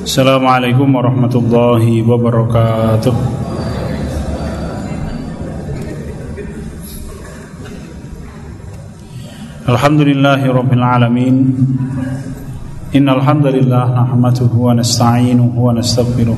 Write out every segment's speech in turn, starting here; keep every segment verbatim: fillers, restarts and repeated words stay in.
Assalamualaikum warahmatullahi wabarakatuh. Alhamdulillahi rabbil alamin. Innal hamdalillah nahmaduhu wa nasta'inuhu wa nastaghfiruh.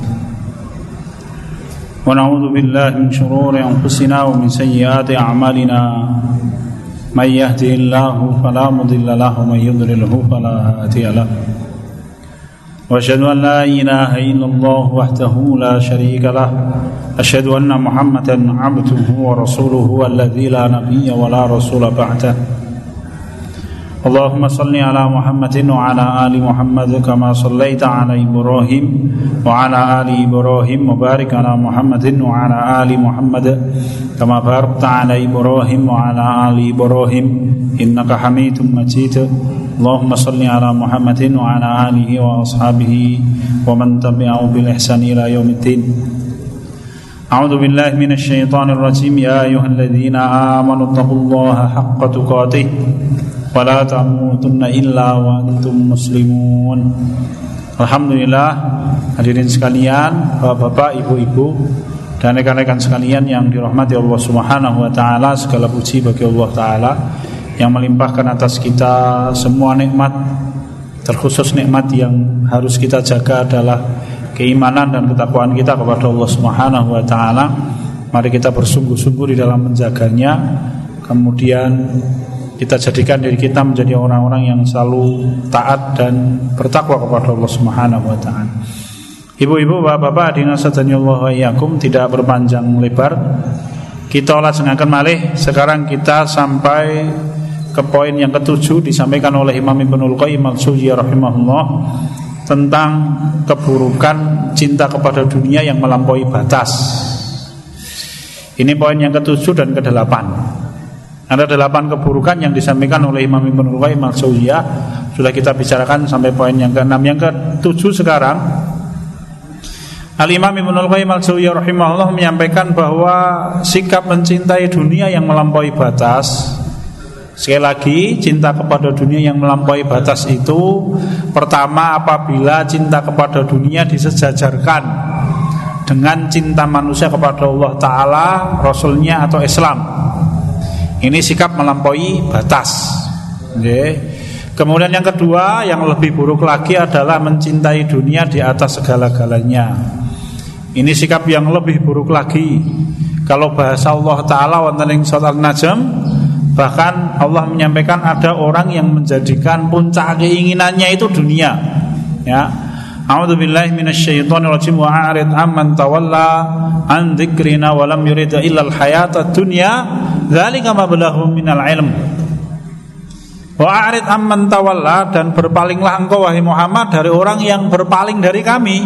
Wa na'udzu billahi min shururi anfusina wa min sayyiati a'malina. May yahdihillahu fala mudilla lahu wa may yudlilhu fala hadiya lahu. وأشهد أن لا إله إلا الله وحده لا شريك له أشهد أن محمدا عبده ورسوله الذي لا نبي ولا رسول بعده اللهم صل على محمد وعلى آل محمد كما صليت على إبراهيم وعلى آل إبراهيم وبارك على محمد وعلى آل محمد كما باركت على إبراهيم وعلى آل إبراهيم إنك حميد مجيد اللهم صل على محمد وعلى آله وأصحابه ومن تبعه بالإحسان إلى يوم الدين أعوذ بالله من الشيطان الرجيم يا أيها الذين آمنوا اتقوا الله حق تقاته ولا تموتن إلا وأنتم مسلمون. Alhamdulillah, hadirin sekalian, bapak-bapak, ibu-ibu, dan rekan-rekan sekalian yang dirahmati Allah Subhanahu wa taala, segala puji bagi Allah taala yang melimpahkan atas kita semua nikmat, terkhusus nikmat yang harus kita jaga adalah keimanan dan ketakwaan kita kepada Allah Subhanahu wa taala. Mari kita bersungguh-sungguh di dalam menjaganya. Kemudian kita jadikan diri kita menjadi orang-orang yang selalu taat dan bertakwa kepada Allah Subhanahu wa taala. Ibu-ibu, bapak-bapak, dinasatanyallahu wa iyyakum, tidak berpanjang lebar, kita langsungkan malih. Sekarang kita sampai ke poin yang ketujuh, disampaikan oleh Imam Ibnul Qayyim al-Jauziyah rahimahullah tentang keburukan cinta kepada dunia yang melampaui batas. Ini poin yang ketujuh dan kedelapan. Ada delapan keburukan yang disampaikan oleh Imam Ibnul Qayyim al-Jauziyah. Sudah kita bicarakan sampai poin yang keenam. Yang ketujuh sekarang, Al-Imam Ibnul Qayyim al-Jauziyah rahimahullah menyampaikan bahwa sikap mencintai dunia yang melampaui batas. Sekali lagi, cinta kepada dunia yang melampaui batas itu, pertama, apabila cinta kepada dunia disejajarkan dengan cinta manusia kepada Allah Ta'ala, Rasulnya atau Islam. Ini sikap melampaui batas. Oke. Kemudian yang kedua, yang lebih buruk lagi adalah mencintai dunia di atas segala-galanya. Ini sikap yang lebih buruk lagi. Kalau bahasa Allah Ta'ala wonten ing surat An-Najm, bahkan Allah menyampaikan ada orang yang menjadikan puncak keinginannya itu dunia. Ya. A'udzubillahi minasyaitonir rajim wa a'rid amman tawalla an dzikrina wa lam yurid illa al-hayatad dunya dzalika mablaghuhum minal ilm. Wa a'rid amman tawalla, dan berpalinglah engkau wahai Muhammad dari orang yang berpaling dari kami.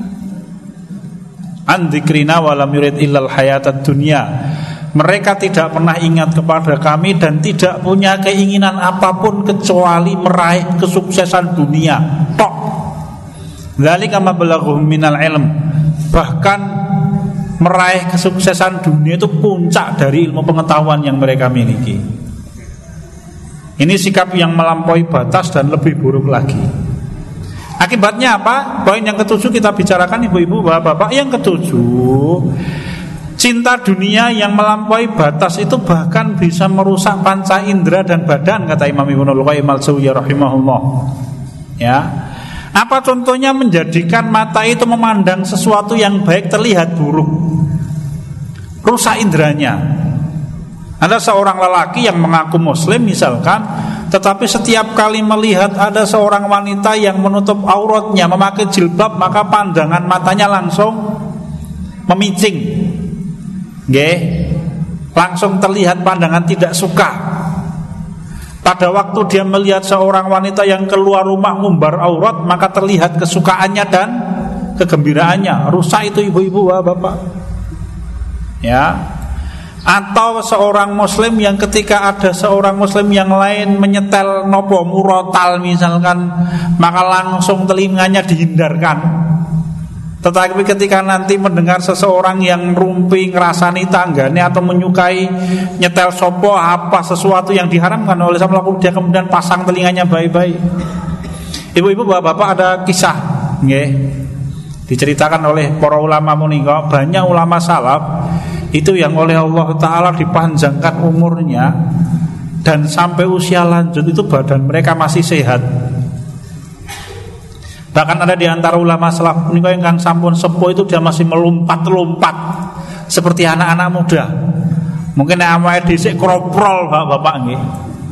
An dzikrina wa lam yurid illa al-hayatad dunya. Mereka tidak pernah ingat kepada kami dan tidak punya keinginan apapun kecuali meraih kesuksesan dunia. Tok. Dzalika mablaghuhum minal ilm. Bahkan meraih kesuksesan dunia itu puncak dari ilmu pengetahuan yang mereka miliki. Ini sikap yang melampaui batas dan lebih buruk lagi. Akibatnya apa? Poin yang ketujuh kita bicarakan, ibu-ibu, bapak-bapak. Yang ketujuh, cinta dunia yang melampaui batas itu bahkan bisa merusak panca indera dan badan, kata Imam Ibnul Qayyim al-Jauziyah rahimahullah. Ya. Apa contohnya? Menjadikan mata itu memandang sesuatu yang baik terlihat buruk, rusak inderanya. Ada seorang lelaki yang mengaku muslim misalkan, tetapi setiap kali melihat ada seorang wanita yang menutup auratnya, memakai jilbab, maka pandangan matanya langsung memicing. Nggih, langsung terlihat pandangan tidak suka. Pada waktu dia melihat seorang wanita yang keluar rumah ngumbar aurat, maka terlihat kesukaannya dan kegembiraannya. Rusak itu, ibu-ibu, bapak. Ya. Atau seorang muslim yang ketika ada seorang muslim yang lain menyetel nopo murotal misalkan, maka langsung telinganya dihindarkan. Tetapi ketika nanti mendengar seseorang yang rumpi ngerasani tanggane atau menyukai nyetel sopo apa sesuatu yang diharamkan oleh sama, dia kemudian pasang telinganya baik-baik. Ibu-ibu, bapak-bapak, ada kisah nggih. Diceritakan oleh para ulama menika, banyak ulama salaf itu yang oleh Allah Ta'ala dipanjangkan umurnya, dan sampai usia lanjut itu badan mereka masih sehat. Bahkan ada di antara ulama salaf menika yang sampun sepuh itu dia masih melompat-lompat seperti anak-anak muda. Mungkin awake dhisik kroprol Bapak-bapak nggih.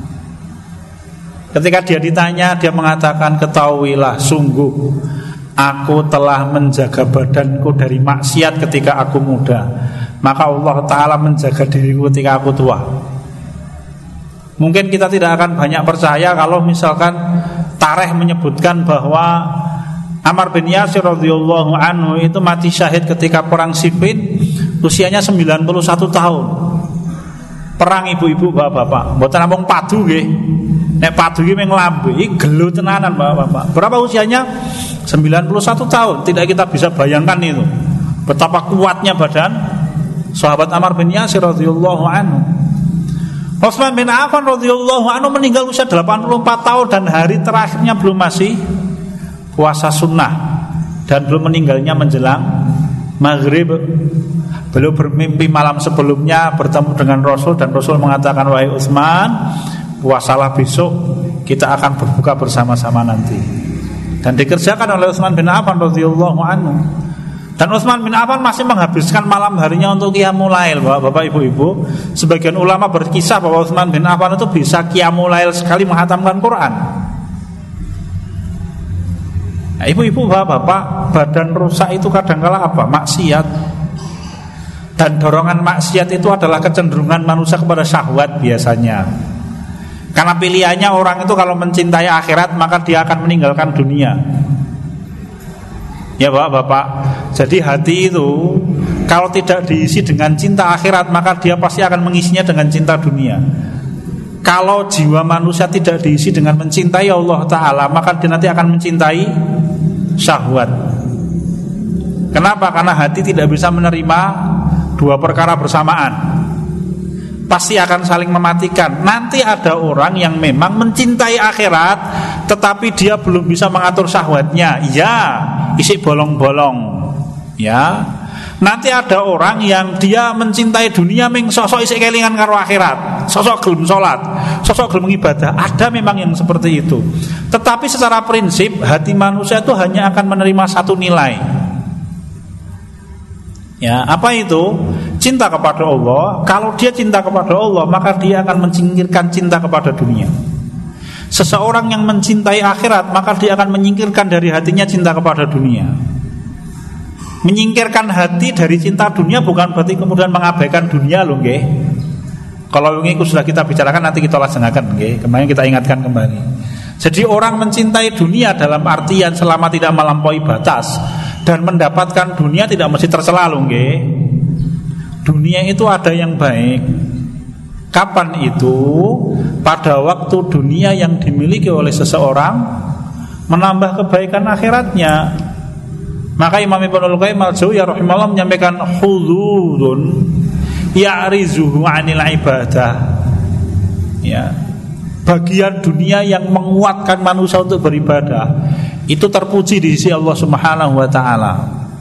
Ketika dia ditanya, dia mengatakan, ketahuilah sungguh aku telah menjaga badanku dari maksiat ketika aku muda, maka Allah Ta'ala menjaga diriku ketika aku tua. Mungkin kita tidak akan banyak percaya kalau misalkan tarikh menyebutkan bahwa Ammar bin Yasir radhiyallahu anhu itu mati syahid ketika perang Siffin, usianya sembilan puluh satu tahun. Perang ibu-ibu bapak-bapak, mboten namung padu nggih. Nek padu iki mung lambe, iki gelo tenanan bapak-bapak. Berapa usianya? sembilan puluh satu tahun. Tidak kita bisa bayangkan itu betapa kuatnya badan sahabat Ammar bin Yasir radhiyallahu anhu. Utsman bin Affan radhiyallahu anhu meninggal usia delapan puluh empat tahun, dan hari terakhirnya belum masih puasa sunnah, dan belum meninggalnya menjelang maghrib. Beliau bermimpi malam sebelumnya bertemu dengan Rasul, dan Rasul mengatakan, wahai Utsman, puasalah besok, kita akan berbuka bersama-sama nanti. Dan dikerjakan oleh Utsman bin Affan radhiyallahu anhu. Dan Utsman bin Affan masih menghabiskan malam harinya untuk qiyamul lail, Bapak Ibu-ibu. Sebagian ulama berkisah bahwa Utsman bin Affan itu bisa qiyamul lail sekali menghatamkan Quran. Nah, ibu-ibu, bapak-bapak, badan rusak itu kadangkala apa? Maksiat. Dan dorongan maksiat itu adalah kecenderungan manusia kepada syahwat biasanya. Karena pilihannya orang itu kalau mencintai akhirat, maka dia akan meninggalkan dunia. Ya bapak-bapak, jadi hati itu kalau tidak diisi dengan cinta akhirat, maka dia pasti akan mengisinya dengan cinta dunia. Kalau jiwa manusia tidak diisi dengan mencintai Allah Ta'ala, maka dia nanti akan mencintai syahwat. Kenapa? Karena hati tidak bisa menerima dua perkara bersamaan, pasti akan saling mematikan. Nanti ada orang yang memang mencintai akhirat, tetapi dia belum bisa mengatur syahwatnya. Ya, isi bolong-bolong. Ya. Nanti ada orang yang dia mencintai dunia, meng sosok isi kelingan karo akhirat, sosok gelem salat, sosok gelem ibadah. Ada memang yang seperti itu. Tetapi secara prinsip hati manusia itu hanya akan menerima satu nilai. Ya, apa itu? Cinta kepada Allah. Kalau dia cinta kepada Allah, maka dia akan menyingkirkan cinta kepada dunia. Seseorang yang mencintai akhirat, maka dia akan menyingkirkan dari hatinya cinta kepada dunia. Menyingkirkan hati dari cinta dunia bukan berarti kemudian mengabaikan dunia loh nggih. Kalau ini sudah kita bicarakan, nanti kita laksanakan nggih. Kemarin kita ingatkan kembali. Jadi orang mencintai dunia dalam artian selama tidak melampaui batas dan mendapatkan dunia tidak mesti tercela loh nggih. Dunia itu ada yang baik. Kapan itu? Pada waktu dunia yang dimiliki oleh seseorang menambah kebaikan akhiratnya. Maka Imam Ibnul Qayyim al-Jauziyah rahimahullah menyampaikan hududun ya'rizuhu 'anil ibadah. Ya. Bagian dunia yang menguatkan manusia untuk beribadah itu terpuji di sisi Allah Subhanahu wa taala.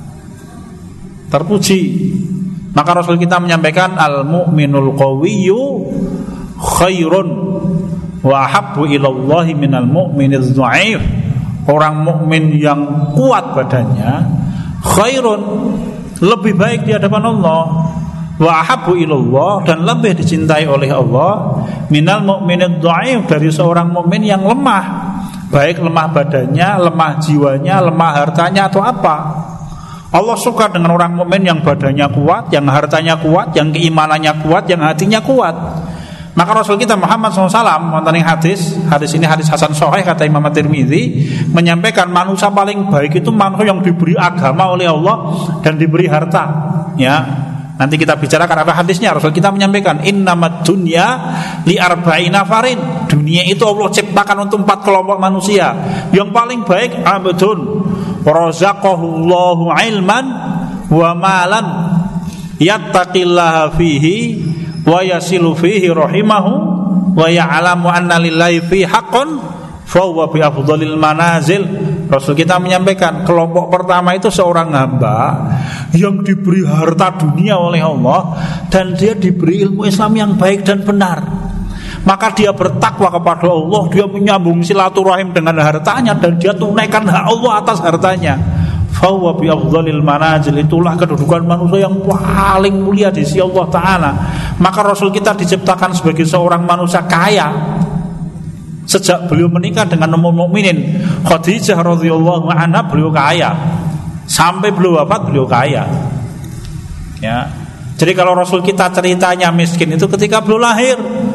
Terpuji. Maka Rasul kita menyampaikan al-mu'minul qawiyyu khairun wa ahabbu ilallahi minal mu'miniz dha'if. Orang mukmin yang kuat badannya khairun, lebih baik di hadapan Allah, wa ahabbu ilallah, dan lebih dicintai oleh Allah minal mu'minid dhaif, dari seorang mukmin yang lemah, baik lemah badannya, lemah jiwanya, lemah hartanya atau apa. Allah suka dengan orang mukmin yang badannya kuat, yang hartanya kuat, yang keimanannya kuat, yang hatinya kuat. Maka Rasul kita Muhammad shallallahu alaihi wasallam mengenai hadis, hadis ini hadis hasan sahih kata Imam At-Tirmidzi, menyampaikan manusia paling baik itu manusia yang diberi agama oleh Allah dan diberi harta. Ya, nanti kita bicarakan apa hadisnya. Rasul kita menyampaikan innamad dunya li arba'ina farin. Dunia itu Allah ciptakan untuk empat kelompok manusia. Yang paling baik abdun razaqahullahu ilman wa malan yattaqillaha fihi wa yasilu fihi rahimahu wa ya'lamu anna lillahi fi haqqan fa huwa bi afdhalil manazil Rasul kita menyampaikan kelompok pertama itu seorang hamba yang diberi harta dunia oleh Allah dan dia diberi ilmu Islam yang baik dan benar. Maka dia bertakwa kepada Allah, dia menyambung silaturahim dengan hartanya dan dia tunaikan hak Allah atas hartanya. Fahuwa bi afdhalil manazil, itulah kedudukan manusia yang paling mulia di sisi Allah Ta'ala. Maka Rasul kita diciptakan sebagai seorang manusia kaya sejak beliau menikah dengan ummul mukminin Khadijah radhiyallahu anha. Beliau kaya sampai beliau wafat, beliau kaya ya. Jadi kalau Rasul kita ceritanya miskin itu ketika beliau lahir,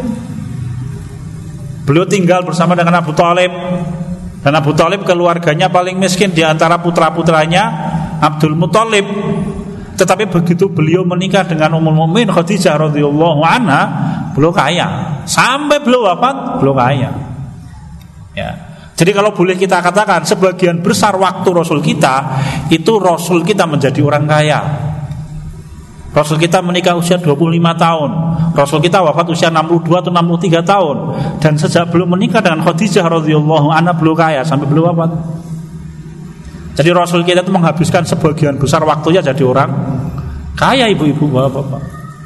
beliau tinggal bersama dengan Abu Thalib. Dan Abu Thalib keluarganya paling miskin di antara putra-putranya Abdul Muthalib. Tetapi begitu beliau menikah dengan Ummul Mukminin Khadijah radhiyallahu anha, beliau kaya. Sampai beliau wafat, beliau kaya. Ya. Jadi kalau boleh kita katakan sebagian besar waktu Rasul kita itu Rasul kita menjadi orang kaya. Rasul kita menikah usia dua puluh lima tahun, Rasul kita wafat usia enam puluh dua atau enam puluh tiga tahun. Dan sejak belum menikah dengan Khadijah radhiyallahu anha beliau kaya sampai beliau wafat. Jadi Rasul kita itu menghabiskan sebagian besar waktunya jadi orang kaya, ibu-ibu, bapak-bapak.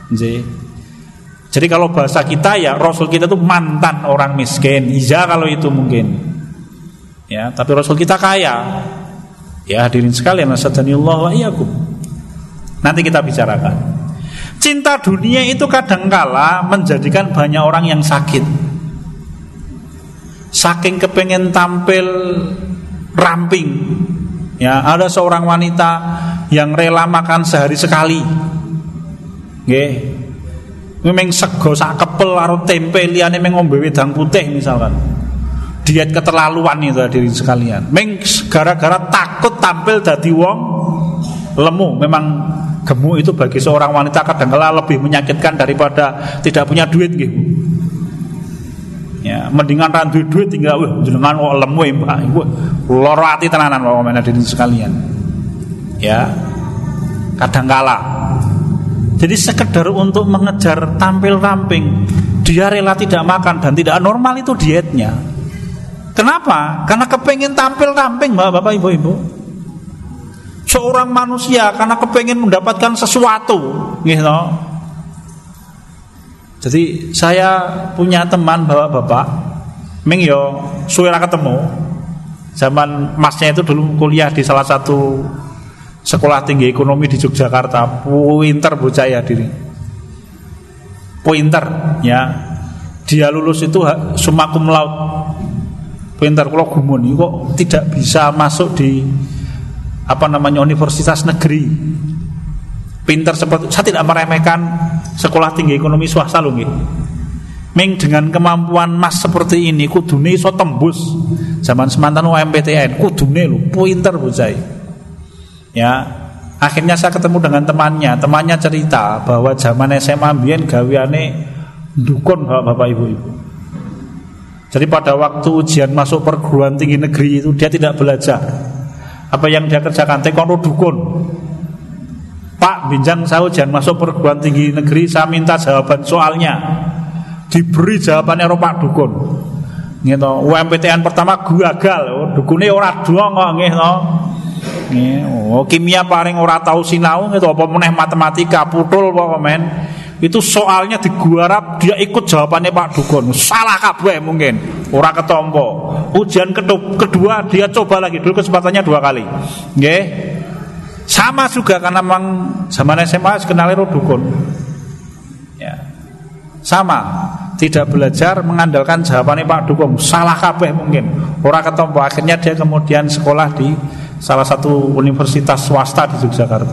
Jadi kalau bahasa kita ya Rasul kita itu mantan orang miskin. Iya kalau itu mungkin. Ya, tapi Rasul kita kaya. Ya hadirin sekalian, nasadhanillahu wa iyyakum. Nanti kita bicarakan. Cinta dunia itu kadangkala menjadikan banyak orang yang sakit. Saking kepengen tampil ramping. Ya, ada seorang wanita yang rela makan sehari sekali. Nggih. Memang sego sak kepel karo tempe liyane meng ngombe wedang putih misalkan. Diet keterlaluan itu hadirin sekalian. Meng gara-gara takut tampil dadi wong lemu. Memang gemuk itu bagi seorang wanita kadang-kala lebih menyakitkan daripada tidak punya duit gitu. Ya, mendingan ra duwe duit tinggal wah jenengan kok lemu ya, Mbak. Iku lara ati tenanan kok hadirin sekalian. Ya. Kadang-kala jadi sekedar untuk mengejar tampil ramping, dia rela tidak makan dan tidak normal itu dietnya. Kenapa? Karena kepengen tampil ramping, Bapak Ibu Ibu. Seorang manusia karena kepengen mendapatkan sesuatu, gitu. Jadi saya punya teman bapak-bapak, ming yo suwe ra ketemu. Zaman masnya itu dulu kuliah di salah satu sekolah tinggi ekonomi di Yogyakarta. Pinter bocah ya diri. Pinter ya. Dia lulus itu summa cum laude. Pinter, kalau gumun kok tidak bisa masuk di apa namanya universitas negeri. Pinter seperti, saya tidak meremehkan sekolah tinggi ekonomi swasta loh nggih. Ming dengan kemampuan Mas seperti ini kudune iso tembus zaman semantan U M P T N, kudune lho pinter bocah. Ya, akhirnya saya ketemu dengan temannya. Temannya cerita bahwa zaman S M A mbiyen gaweane dukun Bapak Ibu-ibu. Jadi pada waktu ujian masuk perguruan tinggi negeri itu dia tidak belajar. Apa yang dia kerjakan tekono dukun. Pak, binjang saya ujian masuk perguruan tinggi negeri, saya minta jawaban soalnya. Diberi jawabannya karo Pak dukun. Gitu. U M P T N pertama gagal, dukune ora doang kok nggih to. Oh, kimia paling ora tahu sinau gitu, apa meneh matematika putul apa men. Itu soalnya diguarap, dia ikut jawabannya Pak dukun. Salah kabeh mungkin, ora ketompo. Ujian kedua dia coba lagi, dulu kesempatannya dua kali. Nggih. Sama juga karena memang zaman S M A kenal karo dukun. Ya. Sama, tidak belajar mengandalkan jawabannya Pak dukun. Salah kabeh mungkin, ora ketompo. Akhirnya dia kemudian sekolah di salah satu universitas swasta di Yogyakarta.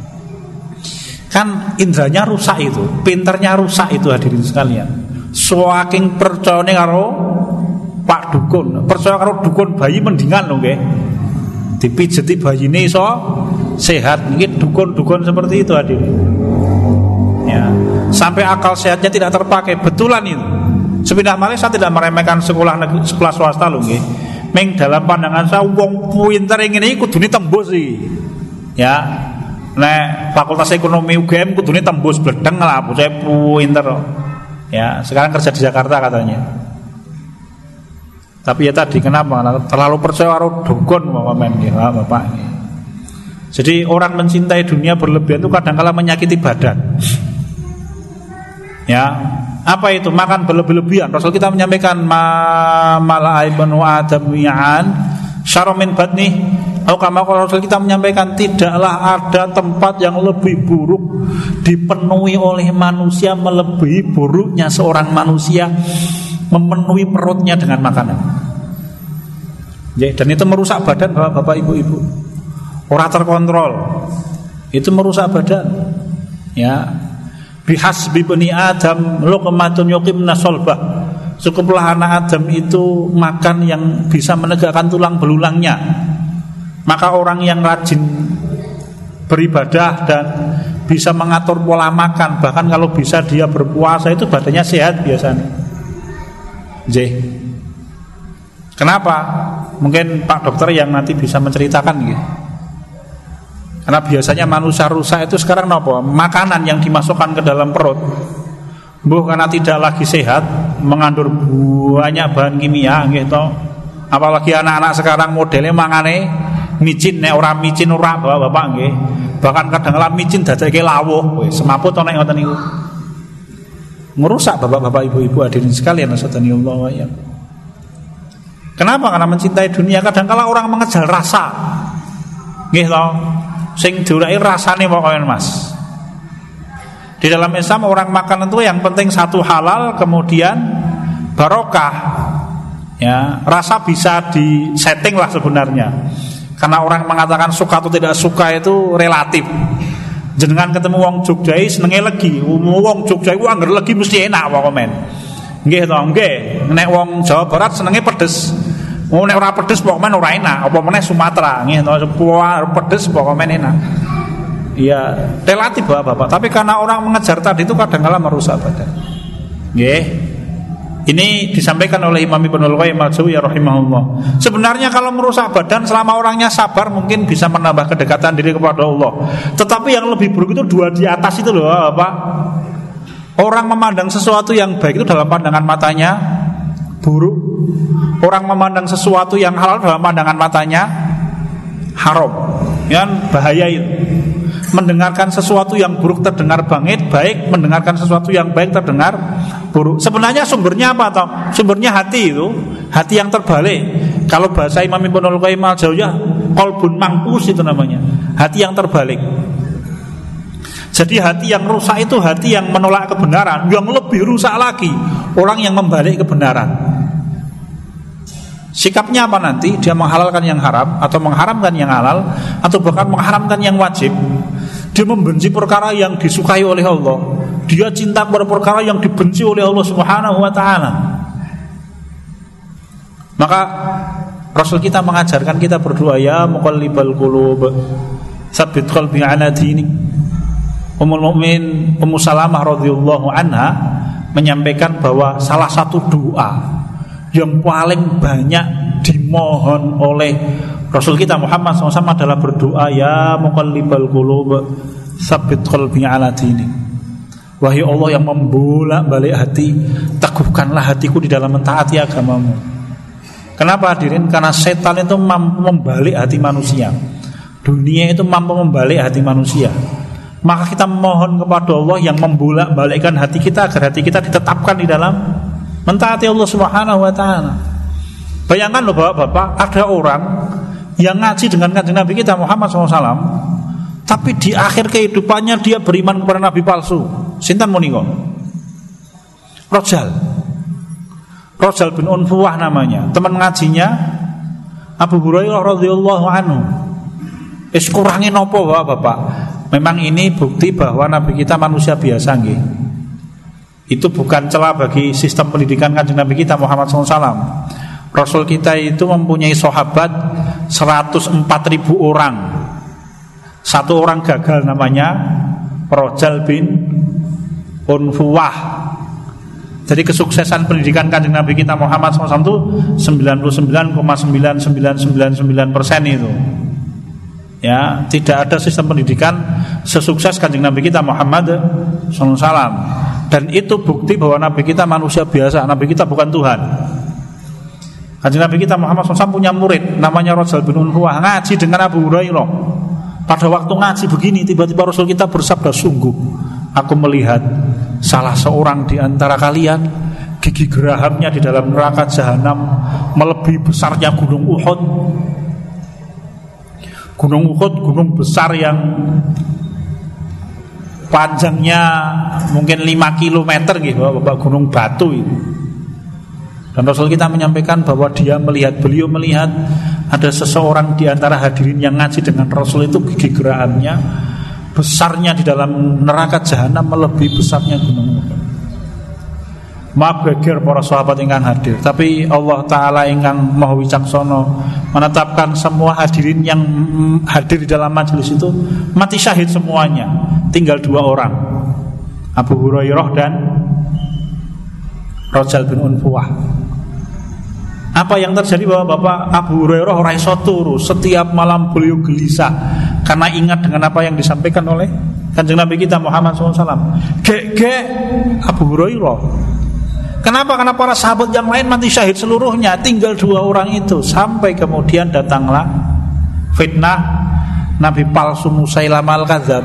Kan indranya rusak itu, pinternya rusak itu hadirin sekalian. Saking percayane karo Pak dukun, percaya karo dukun bayi mendingan lho nggih. Dipijeti bayine iso sehat. Nggih dukun-dukun seperti itu hadirin. Ya, sampai akal sehatnya tidak terpakai, betulan itu. Sepindah malih saya tidak meremehkan sekolah negeri, sekolah swasta lho nggih. Meng dalam pandangan saya wong pinter ngene iki kudune tembus iki. Ya. Nek Fakultas Ekonomi U G M kudune tembus bledeng lah bocah pinter. Ya, sekarang kerja di Jakarta katanya. Tapi ya tadi kenapa? Terlalu percaya karo dukun momen nggih, Bapak. Jadi orang mencintai dunia berlebihan itu kadang-kala menyakiti badan. Ya, apa itu? Makan berlebih-lebihan. Rasul kita menyampaikan ma mala ibnu adam ya'an syarra min batni. Atau kama Rasul kita menyampaikan tidaklah ada tempat yang lebih buruk dipenuhi oleh manusia melebihi buruknya seorang manusia memenuhi perutnya dengan makanan. Ya, dan itu merusak badan Bapak Ibu-ibu. Ora terkontrol. Itu merusak badan. Ya. Bihasbi bani Adam luqmatun yuqimna sulbah. Cukuplah anak Adam itu makan yang bisa menegakkan tulang belulangnya. Maka orang yang rajin beribadah dan bisa mengatur pola makan, bahkan kalau bisa dia berpuasa, itu badannya sehat biasanya. J. Kenapa? Mungkin Pak Dokter yang nanti bisa menceritakan gitu. Karena biasanya manusia rusak itu sekarang apa? Makanan yang dimasukkan ke dalam perut. Bukan karena tidak lagi sehat, mengandung banyak bahan kimia gitu. Apalagi anak-anak sekarang modelnya mangane micin, nek ora micin ora Bapak nggih. Bahkan kadang-kadang micin dadake lawuh, wis semaput ana ngoten niku. Merusak Bapak-bapak, Ibu-ibu, hadirin sekalian, nasadhanillah wa iyyakum. Kenapa? Karena mencintai dunia. Kadang-kala orang mengejar rasa. Nggih to. Sing diurai rasane pokoke Mas. Di dalam Islam orang makan itu yang penting satu halal, kemudian barokah. Ya, rasa bisa disetting lah sebenarnya. Karena orang mengatakan suka atau tidak suka itu relatif. Jenengan ketemu wong Jogja senenge legi, wong Jogja iku angger legi mesti enak wae komen. Nggih to, nggih. Nek wong Jawa Barat senenge pedes. Wong nek ora pedes pokoke ora enak, apa meneh Sumatera, nggih to, pedes pokoke enak. Iya, relatif Bapak. Tapi karena orang mengejar tadi itu kadang-kala merusak badan. Nggih. Ini disampaikan oleh Imam Ibnul Qayyim al-Jauziyah rahimahullah. Sebenarnya kalau merusak badan selama orangnya sabar mungkin bisa menambah kedekatan diri kepada Allah. Tetapi yang lebih buruk itu dua di atas itu loh, Pak. Orang memandang sesuatu yang baik itu dalam pandangan matanya buruk. Orang memandang sesuatu yang halal dalam pandangan matanya haram. Yang bahaya itu. Mendengarkan sesuatu yang buruk terdengar bangit, baik. Mendengarkan sesuatu yang baik terdengar buruk. Sebenarnya sumbernya apa toh? Sumbernya hati itu, hati yang terbalik. Kalau bahasa Imam Ibnul Qayyim al-Jauziyah, qalbun mangkus itu namanya, hati yang terbalik. Jadi hati yang rusak itu hati yang menolak kebenaran. Yang lebih rusak lagi orang yang membalik kebenaran. Sikapnya apa nanti? Dia menghalalkan yang haram atau mengharamkan yang halal, atau bahkan mengharamkan yang wajib. Dia membenci perkara yang disukai oleh Allah. Dia cinta kepada perkara yang dibenci oleh Allah Subhanahu wa taala. Maka Rasul kita mengajarkan kita berdoa, ya muqallibal qulub, tsabbit qalbi ala dinik. Ummul Mukmin Ummu Salamah radhiyallahu anha menyampaikan bahwa salah satu doa yang paling banyak dimohon oleh Rasul kita Muhammad shallallahu alaihi wasallam adalah berdoa, ya muqallibal qulub, tsabbit qalbi ala dinik. Wahai Allah yang membolak-balik hati, teguhkanlah hatiku di dalam mentaati agamamu. Kenapa hadirin? Karena setan itu mampu membalik hati manusia. Dunia itu mampu membalik hati manusia. Maka kita mohon kepada Allah yang membolak-balikkan hati kita agar hati kita ditetapkan di dalam mentaati Allah Subhanahu wa taala. Bayangkan loh Bapak-bapak, ada orang yang ngaji dengan kanjeng Nabi kita Muhammad shallallahu alaihi wasallam, tapi di akhir kehidupannya dia beriman kepada nabi palsu. Sinten menika? Rojal. Rojal bin Unfuwah namanya. Teman ngajinya Abu Hurairah radhiyallahu anhu. Wis kurangi napa Bapak? Memang ini bukti bahwa nabi kita manusia biasa nggih. Itu bukan celah bagi sistem pendidikan kanjeng Nabi kita Muhammad shallallahu alaihi wasallam. Rasul kita itu mempunyai sahabat seratus empat ribu orang. Satu orang gagal namanya Rojal bin Unfuwah. Jadi kesuksesan pendidikan kanjeng Nabi kita Muhammad shallallahu alaihi wasallam itu sembilan puluh sembilan koma sembilan sembilan sembilan sembilan persen itu. Ya, tidak ada sistem pendidikan sesukses kanjeng Nabi kita Muhammad shallallahu alaihi wasallam. Dan itu bukti bahwa Nabi kita manusia biasa, Nabi kita bukan Tuhan. Kanjeng Nabi kita Muhammad shallallahu alaihi wasallam punya murid namanya Rajal bin Unfuah, ngaji dengan Abu Hurairah. Pada waktu ngaji begini, tiba-tiba Rasul kita bersabda, sungguh aku melihat salah seorang di antara kalian gigi gerahamnya di dalam neraka jahanam melebihi besarnya gunung Uhud. Gunung Uhud, gunung besar yang panjangnya mungkin lima kilometer gitu, Bapak, gunung batu itu. Dan Rasul kita menyampaikan bahwa dia melihat, beliau melihat ada seseorang di antara hadirin yang ngaji dengan Rasul itu gigi gerahamnya besarnya di dalam neraka jahanam melebihi besarnya gunung Uhud. Maaf geger para sahabat ingkang hadir, tapi Allah Ta'ala ingkang maha wicaksana menetapkan semua hadirin yang hadir di dalam majelis itu mati syahid semuanya. Tinggal dua orang, Abu Hurairah dan Rajal bin Unfuah. Apa yang terjadi bahwa Bapak Abu Hurairah ora iso turu, setiap malam beliau gelisah karena ingat dengan apa yang disampaikan oleh Kanjeng Nabi kita Muhammad shallallahu alaihi wasallam. Gek-gek Abu Hurairah. Kenapa? Karena para sahabat yang lain mati syahid seluruhnya, tinggal dua orang itu. Sampai kemudian datanglah fitnah Nabi palsu Musailamah al-Kadzab.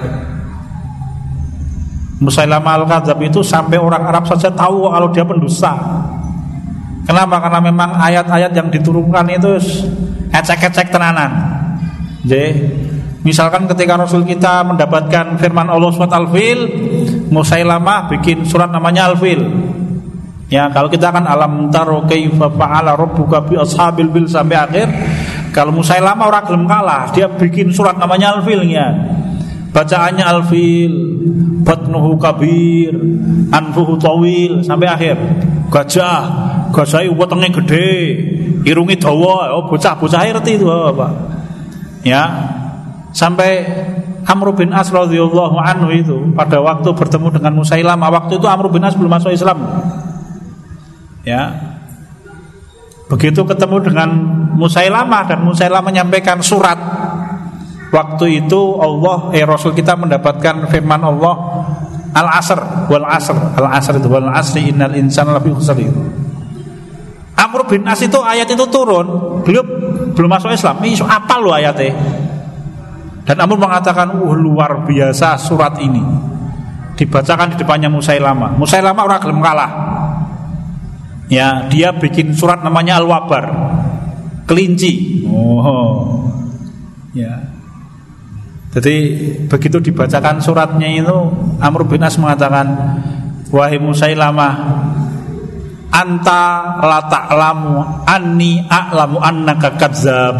Musailamah al-Kadzab itu sampai orang Arab saja tahu kalau dia pendusta. Kenapa? Karena memang ayat-ayat yang diturunkan itu ecek-ecek tenanan. Jadi misalkan ketika Rasul kita mendapatkan firman Allah surat Al-Fil, Musailamah bikin surat namanya Al-Fil. Ya, kalau kita kan alam taro kaifa fa'ala rabbuka bi ashabil fil sampai akhir. Kalau Musailamah orang gelem kalah, dia bikin surat namanya Al-Fil ya. Bacaannya Al-Fil, batnuhu kabir, anfuhu tawil sampai akhir. Gajah, gajah wetenge gede, irunge dawa, oh bocah-bocah ngerti itu Bapak. Ya. Sampai Amr bin As radhiyallahu anhu itu pada waktu bertemu dengan Musailamah, waktu itu Amr bin As belum masuk Islam. Ya, begitu ketemu dengan Musailamah dan Musailamah menyampaikan surat. Waktu itu Allah, eh Rasul kita mendapatkan firman Allah Al-Asr, wal Asr, Al-Asr itu wal Asri innal insana lafi khusr. Amr bin As itu ayat itu turun, belum belum masuk Islam. Ini apa lo ayatnya? Dan Amr mengatakan, "Uh, luar biasa surat ini." Dibacakan di depannya Musailamah. Musailamah orang gelem kalah. Ya, dia bikin surat namanya Al-Wabar, kelinci. Oh, ya. Jadi begitu dibacakan suratnya itu, Amr bin As mengatakan, wahai Musailamah, anta la ta'lamu anni a'lamu annaka kadzdzab.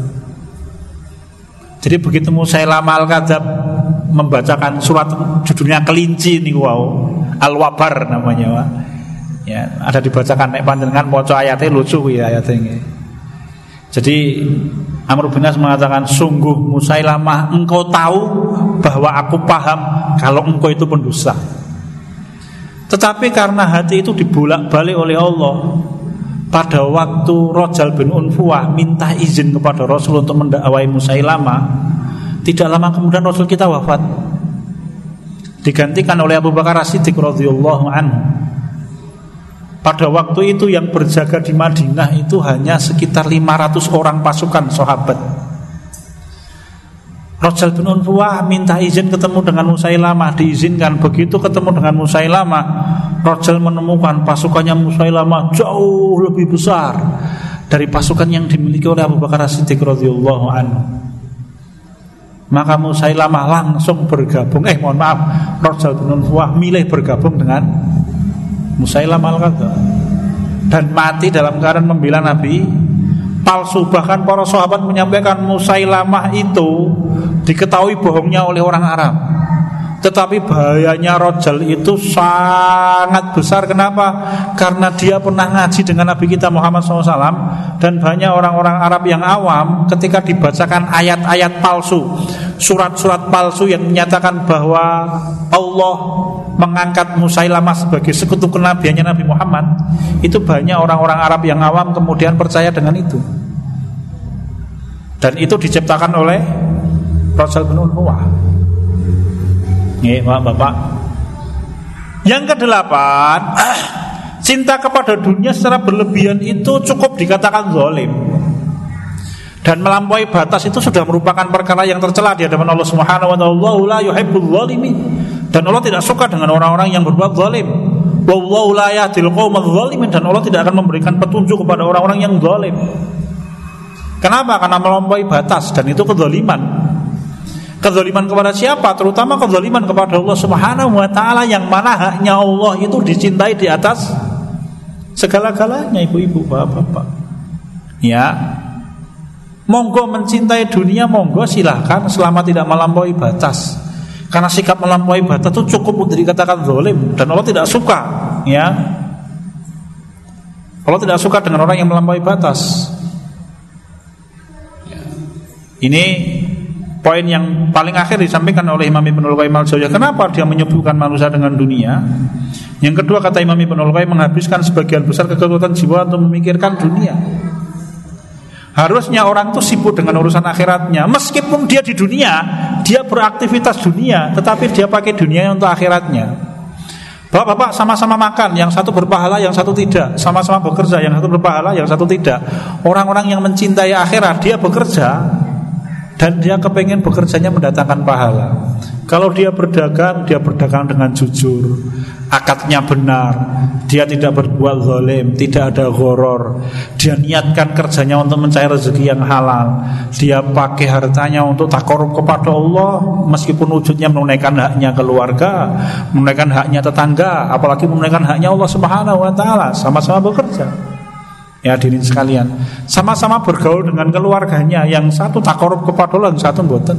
Jadi begitu Musailamah al-Kadzab membacakan surat judulnya kelinci nih, wow, Al-Wabar namanya, Pak. Ya, ada dibacakan nek panjenengan maca ayatnya lucu ya ayatnya ini. Jadi Amr bin As mengatakan, sungguh Musailamah, engkau tahu bahwa aku paham kalau engkau itu pendusta. Tetapi karena hati itu dibolak-balik oleh Allah, pada waktu Rajal bin Unfuah minta izin kepada Rasul untuk mendakwai Musailamah, tidak lama kemudian Rasul kita wafat, digantikan oleh Abu Bakar As-Siddiq radhiyallahu anhu. Pada waktu itu yang berjaga di Madinah itu hanya sekitar lima ratus orang pasukan sahabat. Rajal bin Unfuah minta izin ketemu dengan Musailamah, diizinkan. Begitu ketemu dengan Musailamah, Rajal menemukan pasukannya Musailamah jauh lebih besar dari pasukan yang dimiliki oleh Abu Bakar As-Siddiq radhiyallahu anhu. Maka Musailamah langsung bergabung. Eh mohon maaf, Rajal bin Unfuah milih bergabung dengan Musailamah al-Kadzab dan mati dalam keadaan membela Nabi palsu. Bahkan para sahabat menyampaikan Musailamah itu diketahui bohongnya oleh orang Arab, tetapi bahayanya Rajal itu sangat besar. Kenapa? Karena dia pernah ngaji dengan Nabi kita Muhammad shallallahu alaihi wasallam, dan banyak orang-orang Arab yang awam ketika dibacakan ayat-ayat palsu, surat-surat palsu yang menyatakan bahwa Allah mengangkat Musailamah sebagai sekutu kenabiannya Nabi Muhammad, itu banyak orang-orang Arab yang awam kemudian percaya dengan itu. Dan itu diciptakan oleh Rajal bin Unfuah. Nih Bapak. Yang kedelapan, Cinta kepada dunia secara berlebihan itu cukup dikatakan zalim. Dan melampaui batas itu sudah merupakan perkara yang tercela di hadapan Allah Subhanahu wa taala. Wallahu la yuhibbul zalimin. Dan Allah tidak suka dengan orang-orang yang berbuat zalim. Wallahu la yahdil qaumadz zalimin. Dan Allah tidak akan memberikan petunjuk kepada orang-orang yang zalim. Kenapa? Karena melampaui batas, dan itu kezaliman. Kezaliman kepada siapa? Terutama kezaliman kepada Allah Subhanahu wa taala, yang mana haknya Allah itu dicintai di atas segala-galanya. Ibu-ibu, bapak-bapak, ya, monggo mencintai dunia, monggo silahkan, selama tidak melampaui batas. Karena sikap melampaui batas itu cukup untuk dikatakan zalim, dan Allah tidak suka, ya. Allah tidak suka dengan orang yang melampaui batas. Ini poin yang paling akhir disampaikan oleh Imam Ibnul Qayyim al-Jauziyah. Kenapa dia menyibukkan manusia dengan dunia? Yang kedua, kata Imam Ibnul Qayyim, menghabiskan sebagian besar kekuatan jiwa untuk memikirkan dunia. Harusnya orang itu sibuk dengan urusan akhiratnya. Meskipun dia di dunia, dia beraktivitas dunia, tetapi dia pakai dunia untuk akhiratnya. Bapak-bapak sama-sama makan, yang satu berpahala, yang satu tidak. Sama-sama bekerja, yang satu berpahala, yang satu tidak. Orang-orang yang mencintai akhirat, dia bekerja dan dia kepengen bekerjanya mendatangkan pahala. Kalau dia berdagang, dia berdagang dengan jujur, akadnya benar, dia tidak berbuat zalim, tidak ada ghoror. Dia niatkan kerjanya untuk mencari rezeki yang halal. Dia pakai hartanya untuk takarrub kepada Allah, meskipun wujudnya menunaikan haknya keluarga, menunaikan haknya tetangga, apalagi menunaikan haknya Allah Subhanahu wa taala. Sama-sama bekerja. Ya hadirin sekalian, sama-sama bergaul dengan keluarganya, yang satu takarrub kepada Allah, yang satu mboten.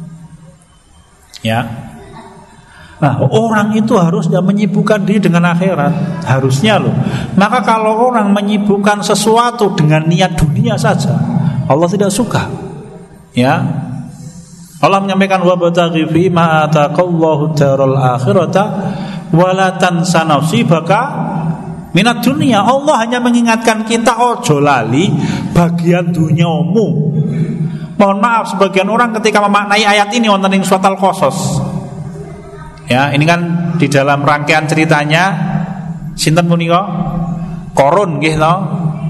Ya. Nah, orang itu harusnya menyibukkan diri dengan akhirat, harusnya loh. Maka kalau orang menyibukkan sesuatu dengan niat dunia saja, Allah tidak suka. Ya. Allah menyampaikan, wa bataghi fi ma ataqallahu daral akhirata wa la tansa nasibaka minat dunia. Allah hanya mengingatkan kita, ojo lali bagian dunyamu. Mohon maaf, sebagian orang ketika memaknai ayat ini wonten ing surat Al-Qasas. Ya, ini kan di dalam rangkaian ceritanya sinten punika? Qarun nggih to.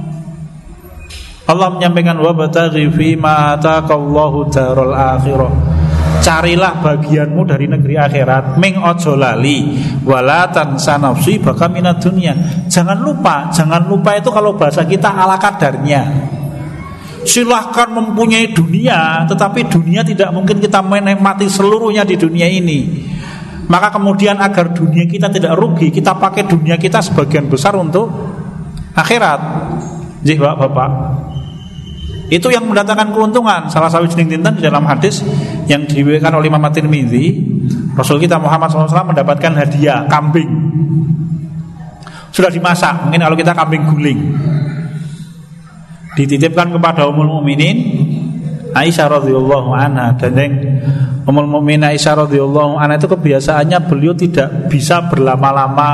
Allah menyampaikan, wa bataghi fi ma ataqallahu daral akhirah. Carilah bagianmu dari negeri akhirat, ming ojo lali wala tansa nafsi baka minat dunia. Jangan lupa, jangan lupa itu kalau bahasa kita ala kadarnya. Silahkan mempunyai dunia, tetapi dunia tidak mungkin kita menikmati seluruhnya di dunia ini. Maka kemudian agar dunia kita tidak rugi, kita pakai dunia kita sebagian besar untuk akhirat. Nggih, Bapak-bapak. Itu yang mendatangkan keuntungan. Salah satu jenis dinten di dalam hadis yang diriwayatkan oleh Imam At-Tirmidzi, Rasul kita Muhammad shallallahu alaihi wasallam mendapatkan hadiah kambing. Sudah dimasak, mungkin kalau kita kambing guling. Dititipkan kepada Ummul Mukminin Aisyah radhiyallahu anha. Dan yang Ummul Mukminin Aisyah radhiyallahu anha itu kebiasaannya beliau tidak bisa berlama-lama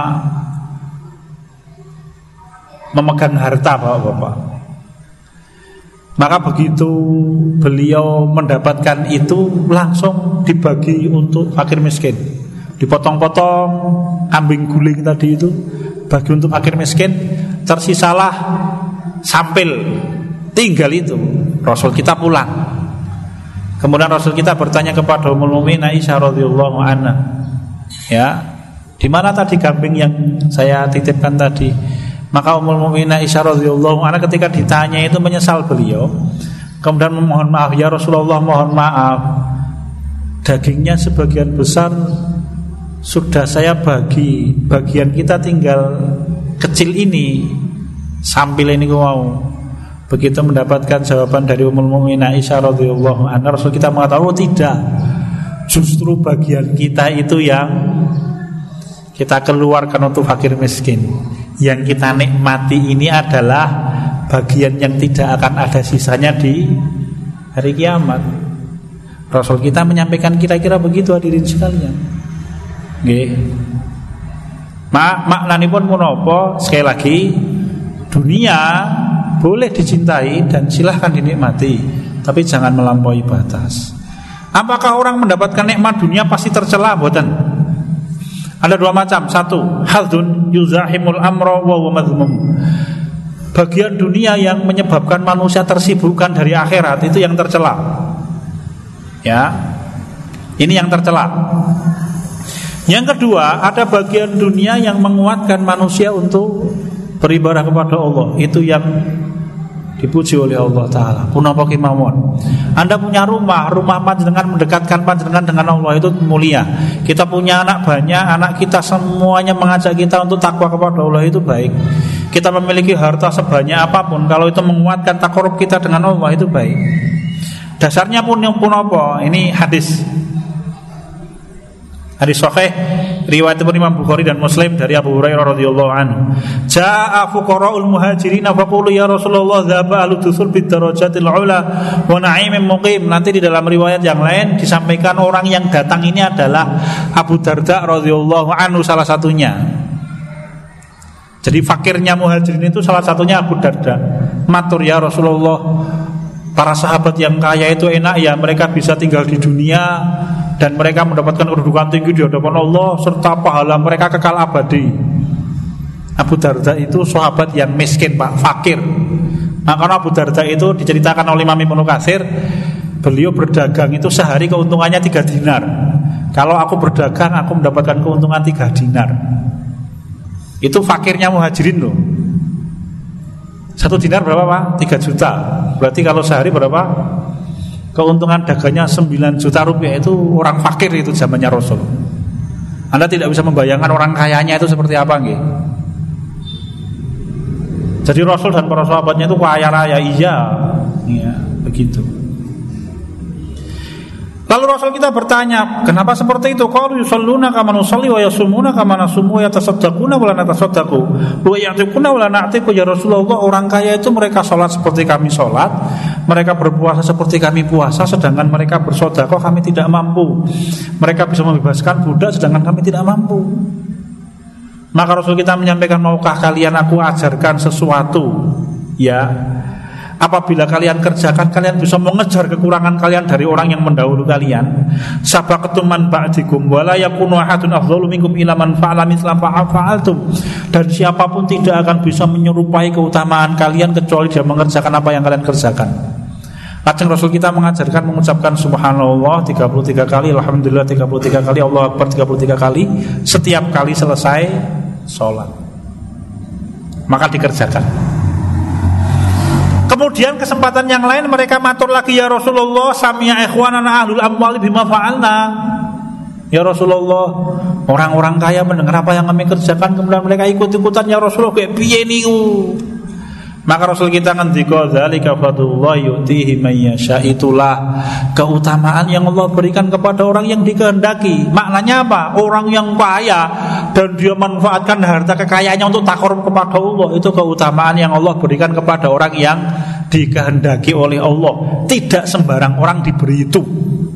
memegang harta, Bapak-bapak. Maka begitu beliau mendapatkan itu, langsung dibagi untuk fakir miskin. Dipotong-potong kambing guling tadi itu, bagi untuk fakir miskin. Tersisalah sampil, tinggal itu. Rasul kita pulang. Kemudian Rasul kita bertanya kepada Ummul Mukminin Aisyah radhiyallahu anha, ya, di mana tadi kambing yang saya titipkan tadi? Maka Ummul Mukminin Aisyah radhiyallahu anha ketika ditanya itu menyesal beliau. Kemudian memohon maaf, ya Rasulullah, mohon maaf, dagingnya sebagian besar sudah saya bagi, bagian kita tinggal kecil ini, sampil ini ku mau. Begitu mendapatkan jawaban dari Ummul Mukminin Aisyah radhiyallahu anha, Rasul kita mengatakan, oh tidak, justru bagian kita itu yang kita keluarkan untuk fakir miskin. Yang kita nikmati ini adalah bagian yang tidak akan ada sisanya di hari kiamat. Rasul kita menyampaikan kira-kira begitu, hadirin sekalian. Nggih. Mak maknanipun menapa? Sekali lagi, dunia boleh dicintai dan silahkan dinikmati, tapi jangan melampaui batas. Apakah orang mendapatkan nikmat dunia pasti tercela? Mboten. Ada dua macam. Satu, hadzun yuzahimul amra wa huwa madhmum. Bagian dunia yang menyebabkan manusia tersibukkan dari akhirat, itu yang tercela. Ya. Ini yang tercela. Yang kedua, ada bagian dunia yang menguatkan manusia untuk beribadah kepada Allah. Itu yang dipuji oleh Allah Ta'ala. Punapa kemawon. Anda punya rumah, rumah panjenengan mendekatkan panjenengan dengan Allah, itu mulia. Kita punya anak banyak, anak kita semuanya mengajak kita untuk takwa kepada Allah, itu baik. Kita memiliki harta sebanyak apapun, kalau itu menguatkan takarub kita dengan Allah, itu baik. Dasarnya pun yang pun apa? Ini hadis Hadis sahih riwayat Imam Bukhari dan Muslim dari Abu Hurairah radhiyallahu anhu. Jaa fuqara'ul muhajirin faqulu ya Rasulullah dzaba al-dusul bid darajatil ula wa na'imin muqim. Nanti di dalam riwayat yang lain disampaikan orang yang datang ini adalah Abu Darda radhiyallahu anhu salah satunya. Jadi fakirnya muhajirin itu salah satunya Abu Darda. Matur ya Rasulullah, para sahabat yang kaya itu enak ya, mereka bisa tinggal di dunia dan mereka mendapatkan kedudukan tinggi di hadapan Allah serta pahala mereka kekal abadi. Abu Darda itu sahabat yang miskin, Pak, fakir. Maka Abu Darda itu diceritakan oleh Imam Ibnu Katsir, beliau berdagang itu sehari keuntungannya tiga dinar. Kalau aku berdagang aku mendapatkan keuntungan tiga dinar. Itu fakirnya muhajirin loh. Satu dinar berapa, Pak? tiga juta. Berarti kalau sehari berapa? Keuntungan dagangnya sembilan juta rupiah. Itu orang fakir itu zamannya Rasul. Anda tidak bisa membayangkan orang kayanya itu seperti apa nggih? Jadi Rasul dan para sahabatnya itu kaya raya, iya. Ya, begitu. Lalu Rasul kita bertanya, kenapa seperti itu? Qalu yusalluna kama nusalli wa yasumuna kama nasumu wa yatasaddaquna wa la natasaddaqu wa ya'tikuna wa la na'tiku. Ya Rasulullah, orang kaya itu mereka sholat seperti kami sholat, mereka berpuasa seperti kami puasa, sedangkan mereka bersedekah kami tidak mampu. Mereka bisa membebaskan budak sedangkan kami tidak mampu. Maka Rasul kita menyampaikan, maukah kalian aku ajarkan sesuatu? Ya, apabila kalian kerjakan, kalian bisa mengejar kekurangan kalian dari orang yang mendahului kalian. Sabaqtum man ba'dikum wa la yakunu ahadun afdhalu minkum ila man fa'ala mithla fa'altum. Dan siapapun tidak akan bisa menyerupai keutamaan kalian kecuali dia mengerjakan apa yang kalian kerjakan. Lajeng Rasul kita mengajarkan mengucapkan subhanallah tiga puluh tiga kali, alhamdulillah tiga puluh tiga kali, Allahu akbar tiga puluh tiga kali setiap kali selesai sholat. Maka dikerjakan. Kemudian kesempatan yang lain mereka matur lagi, ya Rasulullah, sami'a ikhwanana ahlul amwali bima fa'alna. Ya Rasulullah, orang-orang kaya mendengar apa yang kami kerjakan, kemudian mereka ikut-ikutan, ya Rasulullah, kayak piye niku. Maka Rasul kita ngendika, dzalika fadlullah yu'tihi may yasha. Itulah keutamaan yang Allah berikan kepada orang yang dikehendaki. Maknanya apa? Orang yang kaya dan dia manfaatkan harta kekayaannya untuk takarrub kepada Allah, itu keutamaan yang Allah berikan kepada orang yang dikehendaki oleh Allah. Tidak sembarang orang diberi itu.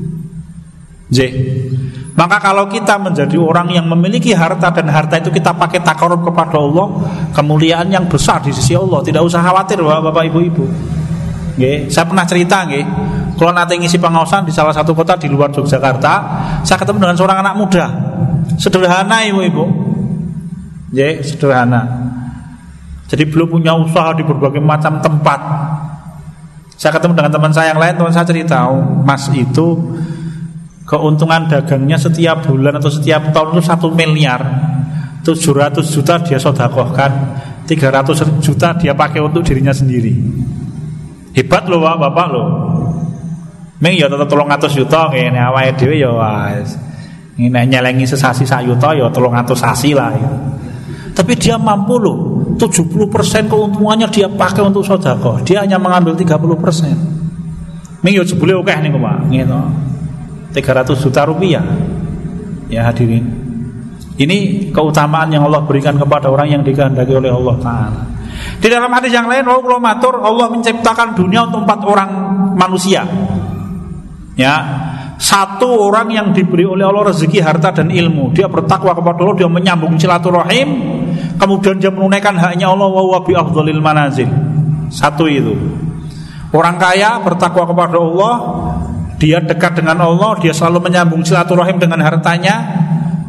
J. Maka kalau kita menjadi orang yang memiliki harta dan harta itu kita pakai takarrub kepada Allah, kemuliaan yang besar di sisi Allah. Tidak usah khawatir Bapak Ibu-ibu. Nggih, saya pernah cerita nggih. Kalau nanti ngisi pengawasan di salah satu kota di luar Yogyakarta, saya ketemu dengan seorang anak muda. Sederhana Ibu-ibu. Nggih, sederhana. Jadi belum punya usaha di berbagai macam tempat. Saya ketemu dengan teman saya yang lain, teman saya cerita, oh, Mas itu keuntungan dagangnya setiap bulan atau setiap tahun itu satu miliar, tujuh ratus juta dia sedekahkan, tiga ratus juta dia pakai untuk dirinya sendiri. Hebat loh Bapak loh. Meng ya tetap tolong atus juta ngene awake dhewe ya wis. Nek nyelengi sesasi sak yuta ya tolong atus sasi lah ya. Tapi dia mampu loh, tujuh puluh persen keuntungannya dia pakai untuk sedekah. Dia hanya mengambil tiga puluh persen. Meng ya jebule akeh niku Pak, ngene. tiga ratus juta rupiah. Ya hadirin, ini keutamaan yang Allah berikan kepada orang yang dikehendaki oleh Allah Ta'ala. Di dalam hadis yang lain, Allah matur, Allah menciptakan dunia untuk empat orang manusia. Ya, satu orang yang diberi oleh Allah rezeki, harta dan ilmu. Dia bertakwa kepada Allah, dia menyambung silaturahim, kemudian dia menunaikan haknya Allah, wa huwa bi afdhalil manazil. Satu itu. Orang kaya bertakwa kepada Allah, dia dekat dengan Allah, dia selalu menyambung silaturahim dengan hartanya.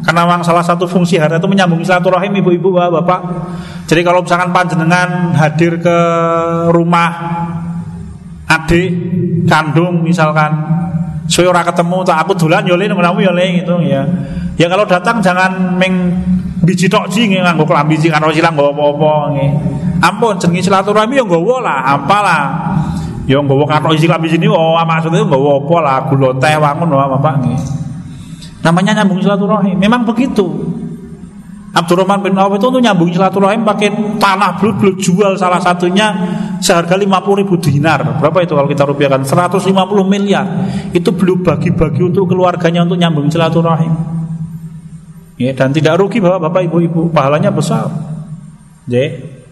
Karena memang salah satu fungsi harta itu menyambung silaturahim ibu-ibu bapak. Jadi kalau misalkan panjenengan hadir ke rumah adik kandung misalkan, suwe ora ketemu tak aku dolan yo le ngono yo le gitu ya. Ya kalau datang jangan meng biji tok ji nganggo klambi ji karo silang nggo apa-apa nggih. Ampun jenenge silaturahmi yo nggowo lah, apalah. Yo nggowo karo isi klambi sini oh maksudnya nggowo apa lah gula teh wangun Bapak nggih. Namanya nyambung silaturahim. Memang begitu. Abdurrahman bin Auf itu untuk nyambung silaturahim pakai tanah blut-blut jual salah satunya seharga lima puluh ribu dinar. Berapa itu kalau kita rupiahkan? seratus lima puluh miliar. Itu belum bagi-bagi untuk keluarganya untuk nyambung silaturahim. Ya, dan tidak rugi Bapak Ibu-ibu, pahalanya besar. Ya.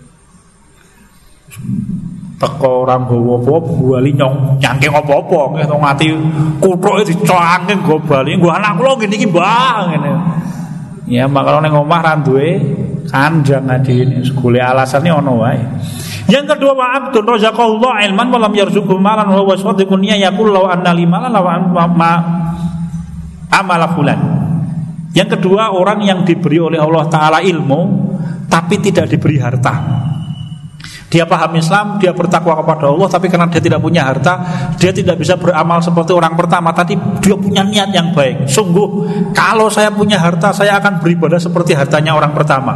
Teko orang gowo apa bali nyong nyangking apa-apa nggih to ngati kuthuke dicoangke nggo bali nggo anak kula ngene iki Mbah ngene. Ya makane ning omah ra duwe kandhang adine segole alasane ana wae. Yang kedua wa abdun razaqallahu ilman wa lam yarzuqhu malan wa huwa shadiqun yaqul law anna limalan law ma amala fulan. Yang kedua orang yang diberi oleh Allah taala ilmu tapi tidak diberi harta. Dia paham Islam, dia bertakwa kepada Allah, tapi karena dia tidak punya harta, dia tidak bisa beramal seperti orang pertama. Tadi dia punya niat yang baik. Sungguh, kalau saya punya harta, saya akan beribadah seperti hartanya orang pertama.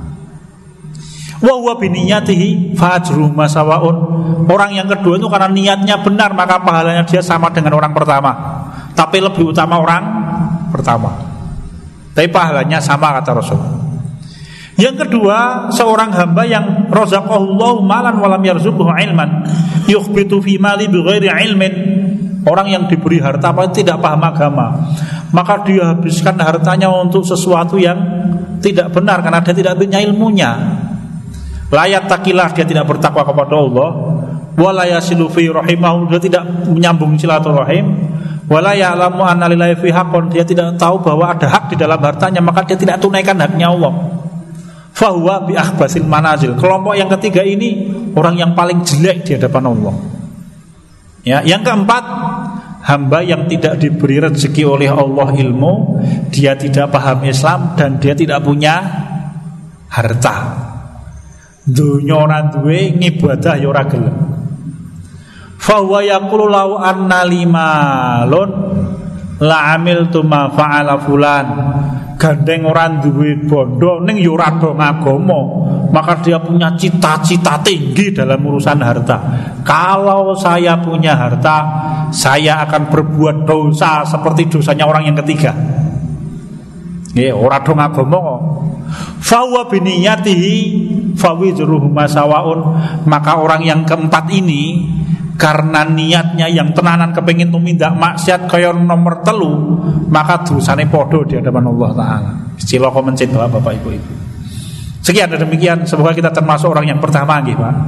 Wa huwa biniyatihi fajruhu masawaun. Orang yang kedua itu karena niatnya benar, maka pahalanya dia sama dengan orang pertama. Tapi lebih utama orang pertama. Tapi pahalanya sama kata Rasul. Yang kedua, seorang hamba yang razaqahullahu malan walam yarzuqhu ilman, yukhbitu fi mali bighairi ilmin. Orang yang diberi harta apa tidak paham agama, maka dia habiskan hartanya untuk sesuatu yang tidak benar karena dia tidak punya ilmunya. Layat takilah, dia tidak bertakwa kepada Allah. Wala yasilu fi rahimahu, dia tidak menyambung silaturahim. Wala ya'lamu anna lillahi fi haqqan, dia tidak tahu bahwa ada hak di dalam hartanya, maka dia tidak tunaikan haknya Allah. Fahuwa bi akhbasil manazil. Kelompok yang ketiga ini orang yang paling jelek di hadapan Allah. Ya, yang keempat, hamba yang tidak diberi rezeki oleh Allah ilmu, dia tidak paham Islam dan dia tidak punya harta. Dunya ora duwe ngibadah ya ora gelem. Fahuwa yaqulu law anna limalun la amiltu ma fa'ala fulan. Gandeng orang duwe bondo ning yo ora do ngagama, maka dia punya cita-cita tinggi dalam urusan harta. Kalau saya punya harta, saya akan berbuat dosa seperti dosanya orang yang ketiga. Nggih, ora do ngagama kok. Fa wa biniyatihi fawizruhu masawaun, maka orang yang keempat ini karena niatnya yang tenanan kepengin tumindak maksiat kaya nomor telu, maka dosane padha di hadapan Allah taala. Cilaka mencit Bapak Ibu Ibu. Sekian dan demikian, semoga kita termasuk orang yang pertama nggih, Pak.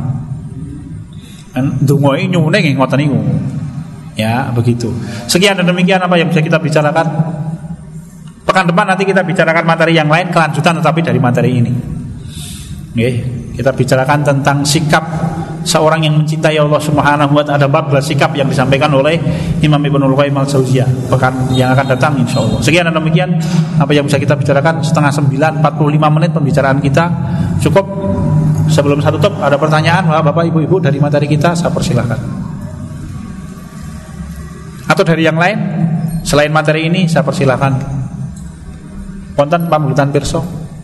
Ndonga iki nyune nggih ngoten niku. Ya, begitu. Sekian dan demikian apa yang bisa kita bicarakan. Pekan depan nanti kita bicarakan materi yang lain kelanjutan tetapi dari materi ini. Nggih, kita bicarakan tentang sikap seorang yang mencintai Allah Subhanahu wa taala. Ada empat belas sikap yang disampaikan oleh Imam Ibnul Qayyim al-Jauziyah pekan yang akan datang insyaallah. Sekian dan demikian apa yang bisa kita bicarakan. Setengah sembilan empat puluh lima menit pembicaraan kita cukup. Sebelum saya tutup, ada pertanyaan Bapak Ibu-ibu dari materi kita, saya persilahkan. Atau dari yang lain selain materi ini, saya persilahkan. Konten pamulutan pirsa.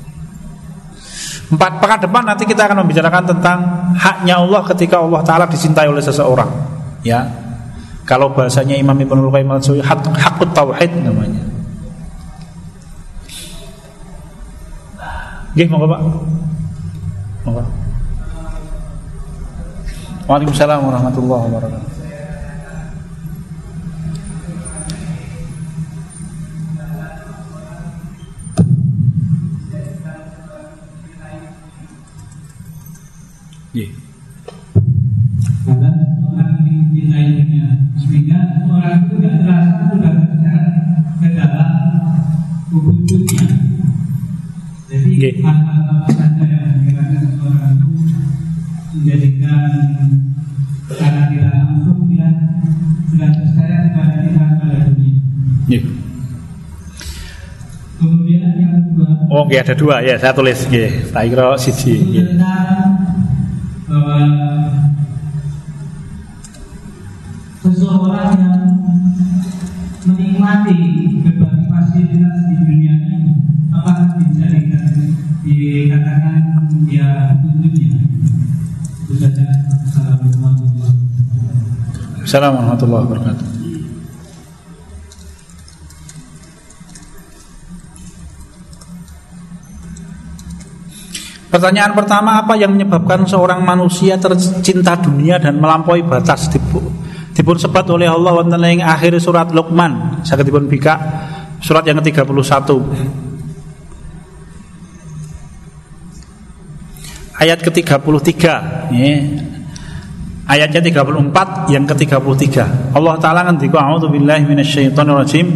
Empat pekan depan nanti kita akan membicarakan tentang haknya Allah ketika Allah Ta'ala dicintai oleh seseorang. Ya, kalau bahasanya Imam Ibnul Qayyim al-Jauziyah, hak, hakut tauhid namanya. Nggih, monggo Pak. Monggo. Waalaikumsalam warahmatullahi wabarakatuh. Yeah. Karena orang ini mencintainya, sehingga orang itu tidak terasa sudah ke dalam tubuhnya. Jadi yeah. hal-hal apa saja yang dikatakan seseorang itu menjadikan secara tidak langsung dia sudah percaya kepada Tuhan pada dunia. Yeah. Kemudian yang kedua, oh nggih ada dua ya, saya tulis nggih. Tak kira siji nggih. Bahwa seseorang yang menikmati berbagai fasilitas di dunia ini apakah dijadikan dikatakan dia butuhnya? Itu saja. Assalamualaikum warahmatullahi wabarakatuh. Pertanyaan pertama, apa yang menyebabkan seorang manusia tercinta dunia dan melampaui batas? Dipun sebat oleh Allah wonten ing akhir surat Luqman, saged dipun bikak surat yang ke tiga puluh satu. Ayat ke tiga puluh tiga, nggih. Ayatnya tiga puluh empat yang ke tiga puluh tiga. Allah Ta'ala ngendika, a'udzubillahi minasyaitonirrajim.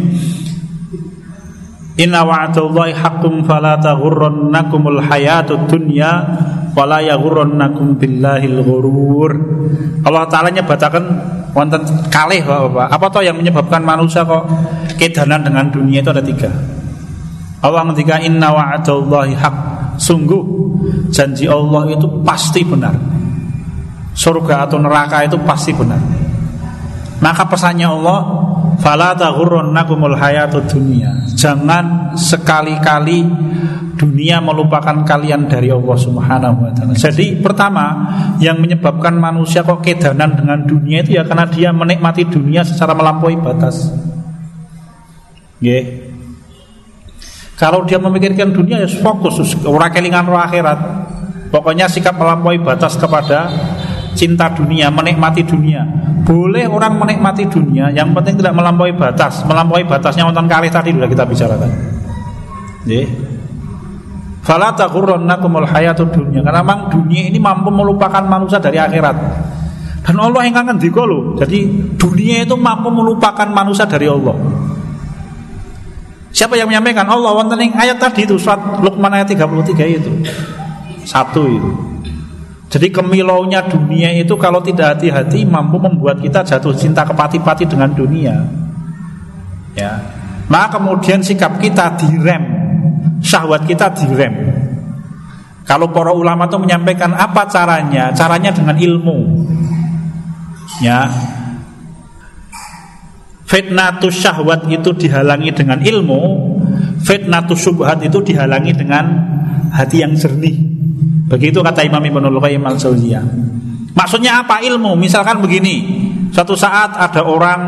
Inna wa'dallahi haqqun fala taghurrannakumul hayatud dunya wala yaghurrannakum billahil ghurur. Allah Ta'ala nyebataken wonten kalih Bapak. Apa toh yang menyebabkan manusia kok kedanan dengan dunia itu ada tiga. Allah ngendika, inna wa'dallahi haqq. Sungguh janji Allah itu pasti benar. Surga atau neraka itu pasti benar. Maka pesannya Allah, fala taghurrannakumul hayatud dunya. Jangan sekali-kali dunia melupakan kalian dari Allah Subhanahu wa taala. Jadi pertama yang menyebabkan manusia kok kedanan dengan dunia itu ya karena dia menikmati dunia secara melampaui batas. Nggih. Kalau dia memikirkan dunia ya fokus ora kelingan ro akhirat. Pokoknya sikap melampaui batas kepada cinta dunia, menikmati dunia. Boleh orang menikmati dunia, yang penting tidak melampaui batas. Melampaui batasnya wonten kalih tadi sudah kita bicarakan. Nggih. Fala taghurrannakumul hayatud dunya. Karena memang dunia ini mampu melupakan manusia dari akhirat. Dan Allah yang ngendika lho. Jadi dunia itu mampu melupakan manusia dari Allah. Siapa yang menyampaikan? Allah. Wonten ing ayat tadi itu surat Luqman ayat tiga puluh tiga itu. Satu itu. Jadi kemilaunya dunia itu kalau tidak hati-hati mampu membuat kita jatuh cinta kepati-pati dengan dunia. Ya. Maka kemudian sikap kita direm, syahwat kita direm. Kalau para ulama itu menyampaikan apa caranya? Caranya dengan ilmu. Ya. Fitnatus syahwat itu dihalangi dengan ilmu, fitnatus syubhat itu dihalangi dengan hati yang jernih. Begitu kata Imam Ibnul Qayyim al-Jauziyah. Maksudnya apa ilmu? Misalkan begini, suatu saat ada orang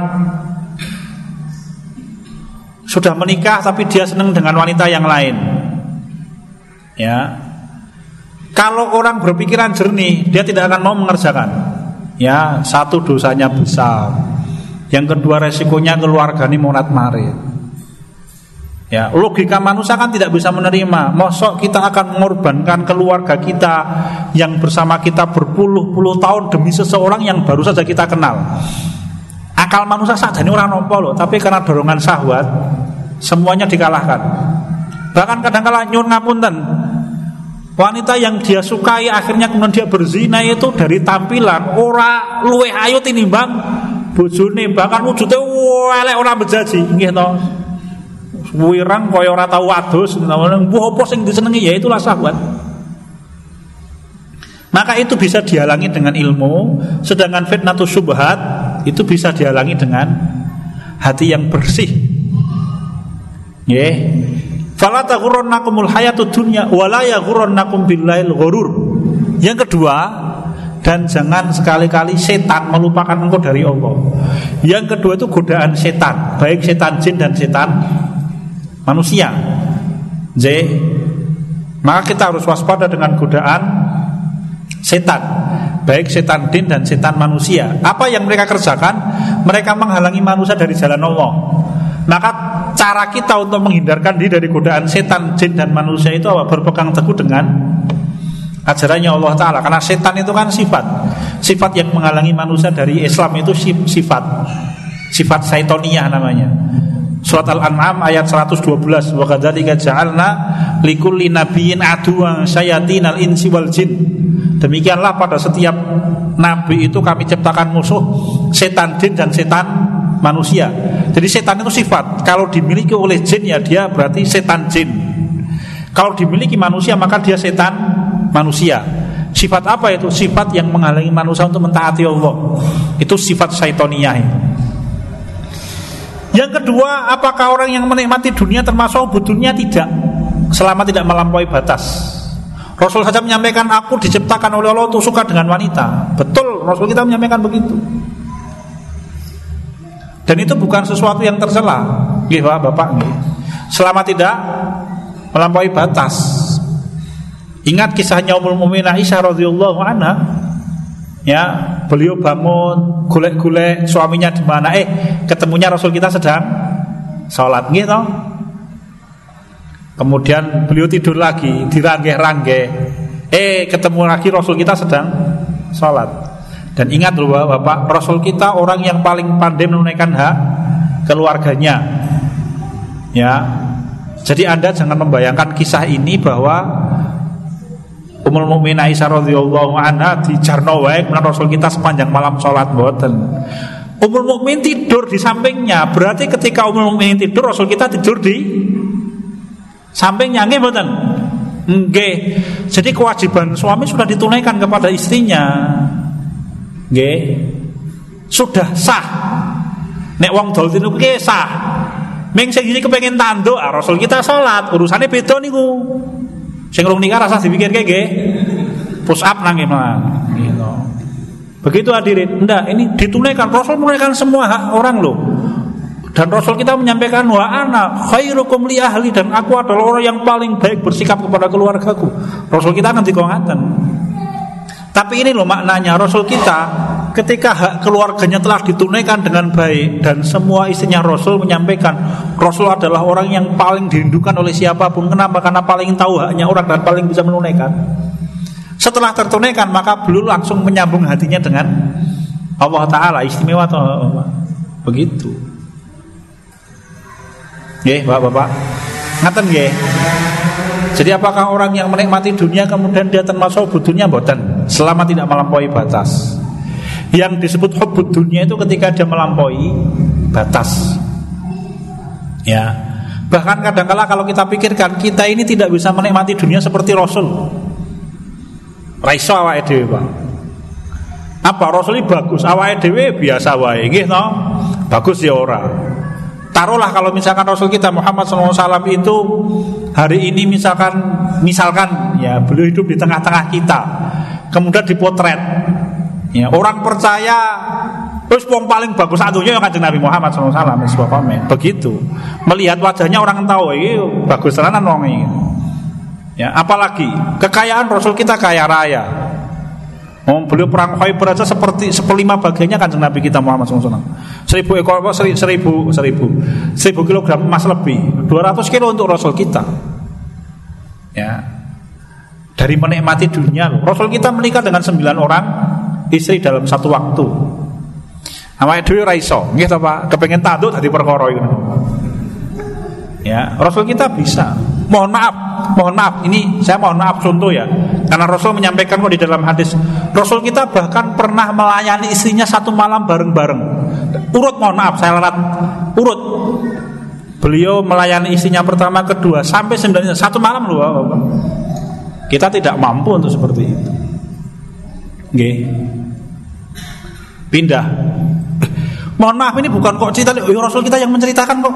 sudah menikah tapi dia senang dengan wanita yang lain. Ya. Kalau orang berpikiran jernih, dia tidak akan mau mengerjakan. Ya, satu dosanya besar. Yang kedua resikonya keluarganya monat-marit. Ya, logika manusia kan tidak bisa menerima. Mosok kita akan mengorbankan keluarga kita yang bersama kita berpuluh-puluh tahun demi seseorang yang baru saja kita kenal. Akal manusia saja ini orang nompo loh, tapi karena dorongan syahwat semuanya dikalahkan. Bahkan kadang-kala nyuwun ngapunten, wanita yang dia sukai akhirnya kemudian dia berzina itu dari tampilan ora luwih ayu tinimbang bojone, bahkan wujudnya elek ora bejaji, nggih to. Wirang kaya ora tau wadus, mbuh apa sing disenengi ya itulah syahwat. Maka itu bisa dihalangi dengan ilmu, sedangkan fitnatus syubhat itu bisa dihalangi dengan hati yang bersih. Nggih. Fala taghurrannakumul hayatud dunya wala yaghurrannakum billahil ghurur. Yang kedua, dan jangan sekali-kali setan melupakan engkau dari Allah. Yang kedua itu godaan setan, baik setan jin dan setan manusia. J. Maka kita harus waspada dengan godaan setan, baik setan jin dan setan manusia. Apa yang mereka kerjakan? Mereka menghalangi manusia dari jalan Allah. Maka cara kita untuk menghindarkan diri dari godaan setan, jin dan manusia itu apa? Berpegang teguh dengan ajarannya Allah Ta'ala. Karena setan itu kan sifat Sifat yang menghalangi manusia dari Islam itu sifat Sifat syaitoniyah namanya. Surat Al-An'am ayat seratus dua belas, wa kadzalika ja'alna likulli nabiyyin aduwwan syayatinal insi wal jin. Demikianlah pada setiap nabi itu kami ciptakan musuh setan jin dan setan manusia. Jadi setan itu sifat. Kalau dimiliki oleh jin ya dia berarti setan jin. Kalau dimiliki manusia maka dia setan manusia. Sifat apa itu? Sifat yang menghalangi manusia untuk mentaati Allah. Itu sifat syaitoniyah. Yang kedua, apakah orang yang menikmati dunia termasuk hubud dunia? Tidak, selama tidak melampaui batas. Rasul saja menyampaikan, aku diciptakan oleh Allah untuk suka dengan wanita. Betul, Rasul kita menyampaikan begitu. Dan itu bukan sesuatu yang tercela, nggih Bapak, nggih. Selama tidak melampaui batas. Ingat kisahnya Ummul Mukminin Aisyah radhiyallahu anha. Ya, beliau bangun, golek-golek suaminya di mana? Eh, ketemunya Rasul kita sedang sholat, nggih toh? Kemudian beliau tidur lagi, diranggeh-ranggeh. Eh, ketemu lagi Rasul kita sedang sholat. Dan ingat loh Bapak, Rasul kita orang yang paling pandai menunaikan hak keluarganya. Ya, jadi Anda jangan membayangkan kisah ini bahwa Ummul Mukminin Aisyah radhiyallahu anha dijarno wae menawa Rasul kita sepanjang malam sholat, mboten. Ummul Mukminin tidur di sampingnya, berarti ketika Ummul Mukminin tidur Rasul kita tidur di sampingnya, nggih mboten? Nggih. Jadi kewajiban suami sudah ditunaikan kepada istrinya. Nggih. Sudah sah. Nek wong dol tidur ki sah. Ming sing iki kepengin tanduk, ah, Rasul kita salat, urusane beda niku. Sing rung nikah rasa dipikirke nggih. Push up nang gimana gitu. Begitu hadirin. Ndak, ini ditunaikan, Rasul menunaikan semua hak orang loh. Dan Rasul kita menyampaikan wa ana khairukum li ahli, dan aku adalah orang yang paling baik bersikap kepada keluargaku. Rasul kita nanti ngaten. Tapi ini loh maknanya, Rasul kita ketika hak keluarganya telah ditunaikan dengan baik dan semua istrinya Rasul menyampaikan, Rasul adalah orang yang paling dirindukan oleh siapapun. Kenapa? Karena paling tahu haknya orang dan paling bisa menunaikan. Setelah tertunaikan maka beliau langsung menyambung hatinya dengan Allah Ta'ala. Istimewa atau apa? Begitu. Nggih, Bapak-bapak. Ngaten nggih. Jadi apakah orang yang menikmati dunia kemudian dia termasuk hubud dunia? Mboten, selama tidak melampaui batas. Yang disebut hubud dunia itu ketika dia melampaui batas. Ya. Bahkan kadang-kala kalau kita pikirkan, kita ini tidak bisa menikmati dunia seperti Rasul. Raiso awake dhewe, Pak. Apa Rasul ini bagus, awake dhewe biasa wae, nggih to? Bagus ya ora. Taruhlah kalau misalkan Rasul kita Muhammad shallallahu alaihi wasallam itu hari ini misalkan misalkan ya beliau hidup di tengah-tengah kita, kemudian dipotret, ya orang percaya terus wong paling bagus satunya yang Kanjeng Nabi Muhammad shallallahu alaihi wasallam. Begitu melihat wajahnya orang tahu ini bagus tenanan wong ini. Ya, apalagi kekayaan Rasul kita kaya raya. Oh, beliau perang Khaibar aja seperti seperlima bagiannya Kanjeng Nabi kita Muhammad shallallahu alaihi wasallam. Seribu ekor, seribu, seribu, seribu, seribu kilogram emas lebih, dua ratus kilo untuk Rasul kita. Ya, dari menikmati dunia, Rasul kita menikah dengan sembilan orang istri dalam satu waktu. Awake dhewe ra iso, nggih ta Pak, kepengin tanduk dadi perkara iku. Ya, Rasul kita bisa. Mohon maaf, mohon maaf, ini saya mohon maaf contoh ya. Karena Rasul menyampaikan kok di dalam hadis, Rasul kita bahkan pernah melayani istrinya satu malam bareng-bareng. Urut, mohon maaf, saya larat urut. Beliau melayani istrinya pertama, kedua, sampai sembilan, satu malam loh, Bapak. Kita tidak mampu untuk seperti itu. Nggih. Pindah. Mohon maaf, ini bukan kok cerita, Rasul kita yang menceritakan kok.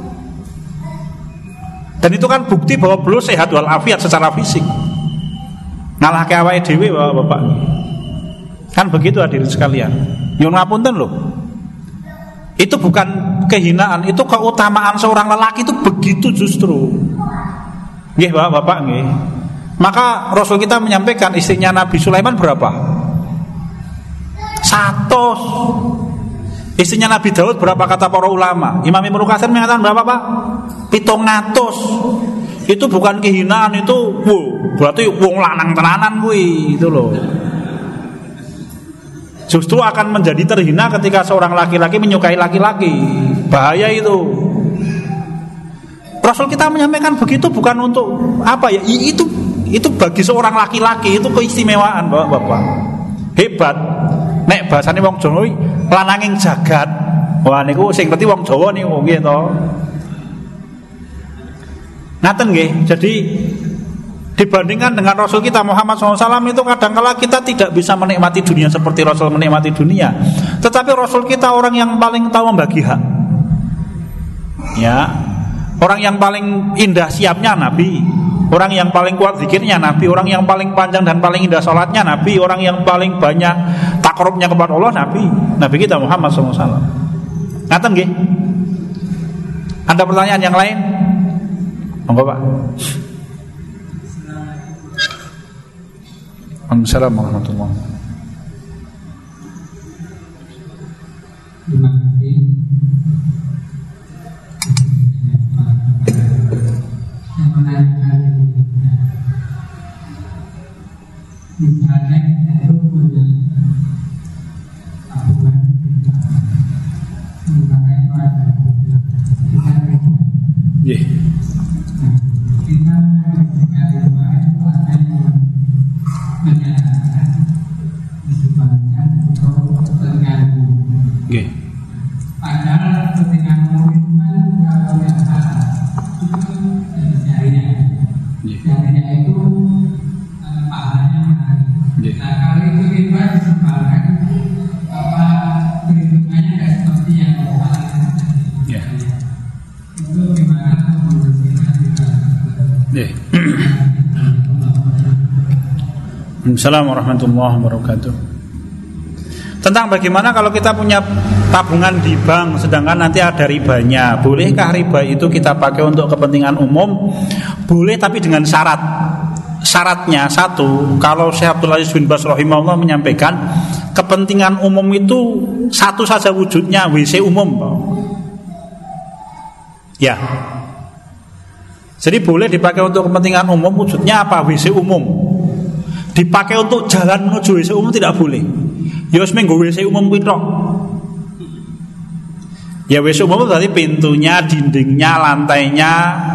Dan itu kan bukti bahwa beliau sehat walafiat secara fisik. Ngalahke awake dhewe Bapak. Kan begitu hadirin sekalian. Yo ngapunten loh. Itu bukan kehinaan, itu keutamaan seorang lelaki itu begitu justru. Nggih Bapak, nggih. Maka Rasul kita menyampaikan istrinya Nabi Sulaiman berapa? Satu. Istrinya Nabi Daud berapa kata para ulama? Imam Ibnu Katsir mengatakan berapa Pak? Pitung ngatus. Itu bukan kehinaan, itu wow, berarti wong lanang tenanan kuwi, itu loh. Justru akan menjadi terhina ketika seorang laki-laki menyukai laki-laki. Bahaya itu. Rasul kita menyampaikan begitu bukan untuk apa ya? Itu itu bagi seorang laki-laki itu keistimewaan, Bapak. Hebat. Nek bahasane wong Jawa lananging jagat. Wah niku sing ngerti wong Jawa niku nggih to. Ngaten nggih. Jadi dibandingkan dengan Rasul kita Muhammad shallallahu alaihi wasallam itu kadang-kala kita tidak bisa menikmati dunia seperti Rasul menikmati dunia. Tetapi Rasul kita orang yang paling tahu membagi hak. Ya, orang yang paling indah siapnya Nabi, orang yang paling kuat zikirnya Nabi, orang yang paling panjang dan paling indah sholatnya Nabi, orang yang paling banyak takarubnya kepada Allah Nabi, Nabi kita Muhammad shallallahu alaihi wasallam. Ngaten nggih? Ada pertanyaan yang lain? Monggo Pak. Assalamualaikum warahmatullahi wabarakatuh. Terima kasih. Yang menanyakan misalnya itu punya tabungan, misalnya itu ada Yeah. kita mencari uang itu ada yang menyatakan sebenarnya untuk terganggu. Yeah. Padahal ketika ngomong itu kan kalau yang salah itu jarinya, jarinya itu pahalanya menarik. Nah kalau itu kita disebarkan apa perhitungannya tidak seperti yang pahalanya tadi. Itu gimana membersihkan juga. Yeah. Assalamualaikum warahmatullahi wabarakatuh. Tentang bagaimana kalau kita punya tabungan di bank sedangkan nanti ada ribanya, bolehkah riba itu kita pakai untuk kepentingan umum? Boleh, tapi dengan syarat. Syaratnya satu, kalau Syekh Abdul Aziz bin Baz rahimahullah menyampaikan kepentingan umum itu satu saja wujudnya, W C umum. Ya. Jadi boleh dipakai untuk kepentingan umum, wujudnya apa? W C umum. Dipakai untuk jalan menuju W C umum tidak boleh. Ya wis menggo W C umum kuwi tok. Ya W C umum itu berarti pintunya, dindingnya, lantainya,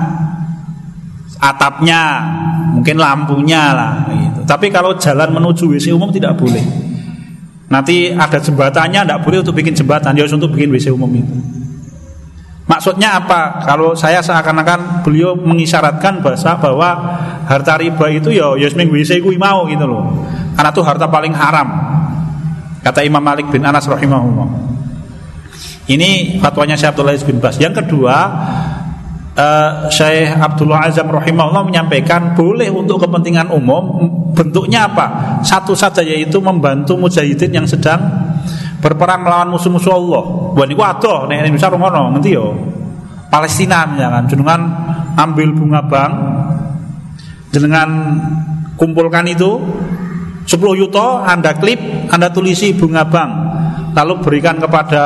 atapnya, mungkin lampunya lah gitu. Tapi kalau jalan menuju W C umum tidak boleh. Nanti ada jembatannya, tidak boleh untuk bikin jembatan, ya untuk bikin W C umum itu. Maksudnya apa? Kalau saya seakan-akan beliau mengisyaratkan bahasa bahwa harta riba itu ya ya seming W C kuwi mau gitu loh. Karena itu harta paling haram. Kata Imam Malik bin Anas rahimahullah. Ini fatwanya Syekh Abdul Aziz bin Baz. Yang kedua, uh, Syekh Abdullah Azam rahimahullah menyampaikan boleh untuk kepentingan umum. Bentuknya apa? Satu saja, yaitu membantu mujahidin yang sedang berperang melawan musuh-musuh Allah. Wah niku adoh nek Indonesia ngono, ngerti yo. Palestina misalkan jenengan ambil bunga bank, jenengan kumpulkan itu sepuluh yuto, Anda klip, Anda tulisi bunga bank, lalu berikan kepada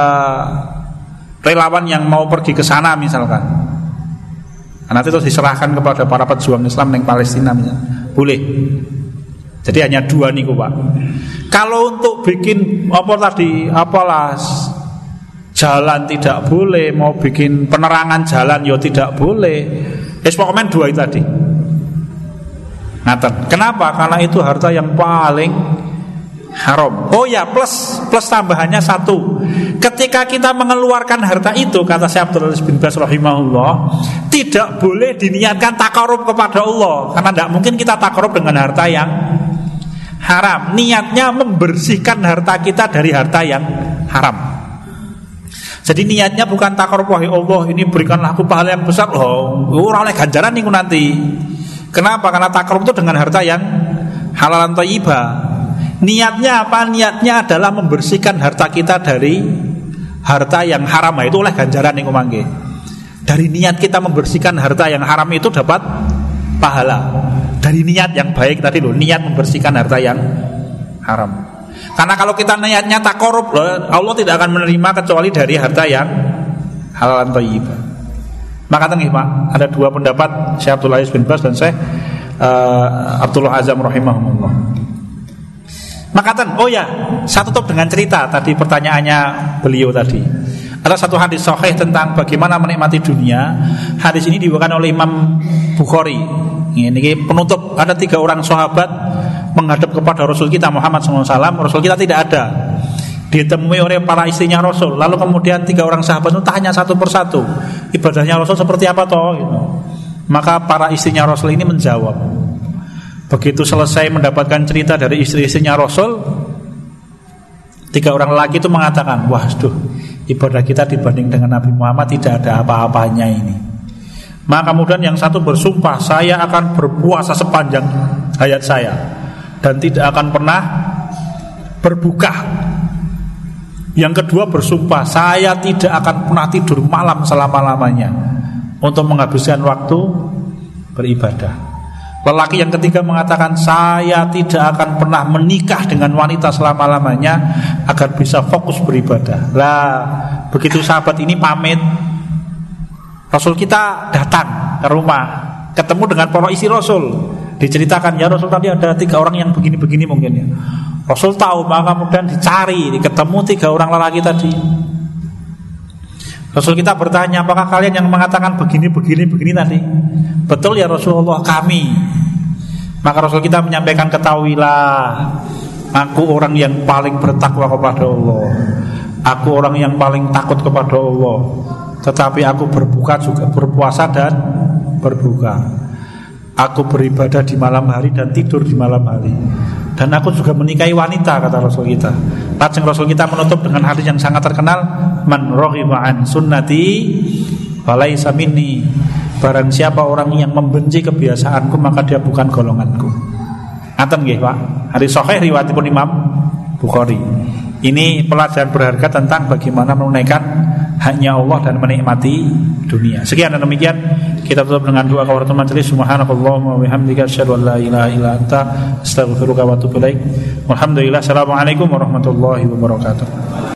relawan yang mau pergi ke sana misalkan. Nanti itu diserahkan kepada para pejuang Islam yang Palestina misalkan. Boleh. Jadi hanya dua niku Pak. Kalau untuk bikin apa tadi, apalah jalan tidak boleh, mau bikin penerangan jalan ya tidak boleh. Es pokoknya dua itu tadi. Ngaten. Kenapa? Karena itu harta yang paling haram. Oh ya, plus plus tambahannya satu. Ketika kita mengeluarkan harta itu, kata Syekh Abdul Aziz bin Baz rahimahullah, tidak boleh diniatkan takarub kepada Allah. Karena tidak mungkin kita takarub dengan harta yang haram. Niatnya membersihkan harta kita dari harta yang haram. Jadi niatnya bukan takarub, wahai Allah ini berikanlah aku pahala yang besar loh. Ora oleh ganjaran niku nanti. Kenapa? Karena takarub itu dengan harta yang halalan thayyibah. Niatnya apa? Niatnya adalah membersihkan harta kita dari harta yang haram. Itu oleh ganjaran niku mangke. Dari niat kita membersihkan harta yang haram itu dapat pahala. Dari niat yang baik tadi loh, niat membersihkan harta yang haram. Karena kalau kita niatnya takarub loh, Allah tidak akan menerima kecuali dari harta yang halalan thayyibah. Maka tengih Pak, ada dua pendapat Syekh Abdul Aziz bin Baz dan Syekh uh, Abdullah Azam rahimahumullah. Maka ten, oh ya, satu tutup dengan cerita tadi pertanyaannya beliau tadi. Ada satu hadis sahih tentang bagaimana menikmati dunia. Hadis ini dibawakan oleh Imam Bukhari. Ini penutup, ada tiga orang sahabat menghadap kepada Rasul kita Muhammad shallallahu alaihi wasallam. Rasul kita tidak ada. ditemui oleh para istrinya Rasul. Lalu kemudian tiga orang sahabat itu tanya satu persatu, ibadahnya Rasul seperti apa toh? Gitu. Maka para istrinya Rasul ini menjawab. Begitu selesai mendapatkan cerita dari istri-istrinya Rasul, tiga orang laki itu mengatakan, wah, aduh, ibadah kita dibanding dengan Nabi Muhammad tidak ada apa-apanya ini. Maka kemudian yang satu bersumpah, saya akan berpuasa sepanjang hayat saya dan tidak akan pernah berbuka. Yang kedua bersumpah, saya tidak akan pernah tidur malam selama-lamanya untuk menghabiskan waktu beribadah. Lelaki yang ketiga mengatakan, saya tidak akan pernah menikah dengan wanita selama-lamanya agar bisa fokus beribadah. Lah, begitu sahabat ini pamit, Rasul kita datang ke rumah, ketemu dengan para istri Rasul. Diceritakan, ya Rasul tadi ada tiga orang yang begini-begini mungkin ya. Rasul tahu, maka kemudian dicari, ketemu tiga orang lelaki tadi. Rasul kita bertanya, apakah kalian yang mengatakan begini-begini begini tadi? Betul ya Rasulullah, kami. Maka Rasul kita menyampaikan, ketahuilah, aku orang yang paling bertakwa kepada Allah, aku orang yang paling takut kepada Allah. Tetapi aku berbuka juga, berpuasa dan berbuka. Aku beribadah di malam hari dan tidur di malam hari. Dan aku juga menikahi wanita, kata Rasul kita. Lajeng Rasul kita menutup dengan hadis yang sangat terkenal, man raghiba an sunnati falaisa minni. Barang siapa orang yang membenci kebiasaanku, maka dia bukan golonganku. Ngaten nggih, Pak. Hadis sahih riwayatipun Imam Bukhari. Ini pelajaran berharga tentang bagaimana menunaikan haknya Allah dan menikmati dunia. Sekian dan demikian, kita tutup dengan doa kafaratul majelis. Subhanakallahumma wa bihamdika asyhadu an la ilaha illa anta astaghfiruka wa atubu ilaik. Walhamdulillah. Assalamualaikum warahmatullahi wabarakatuh.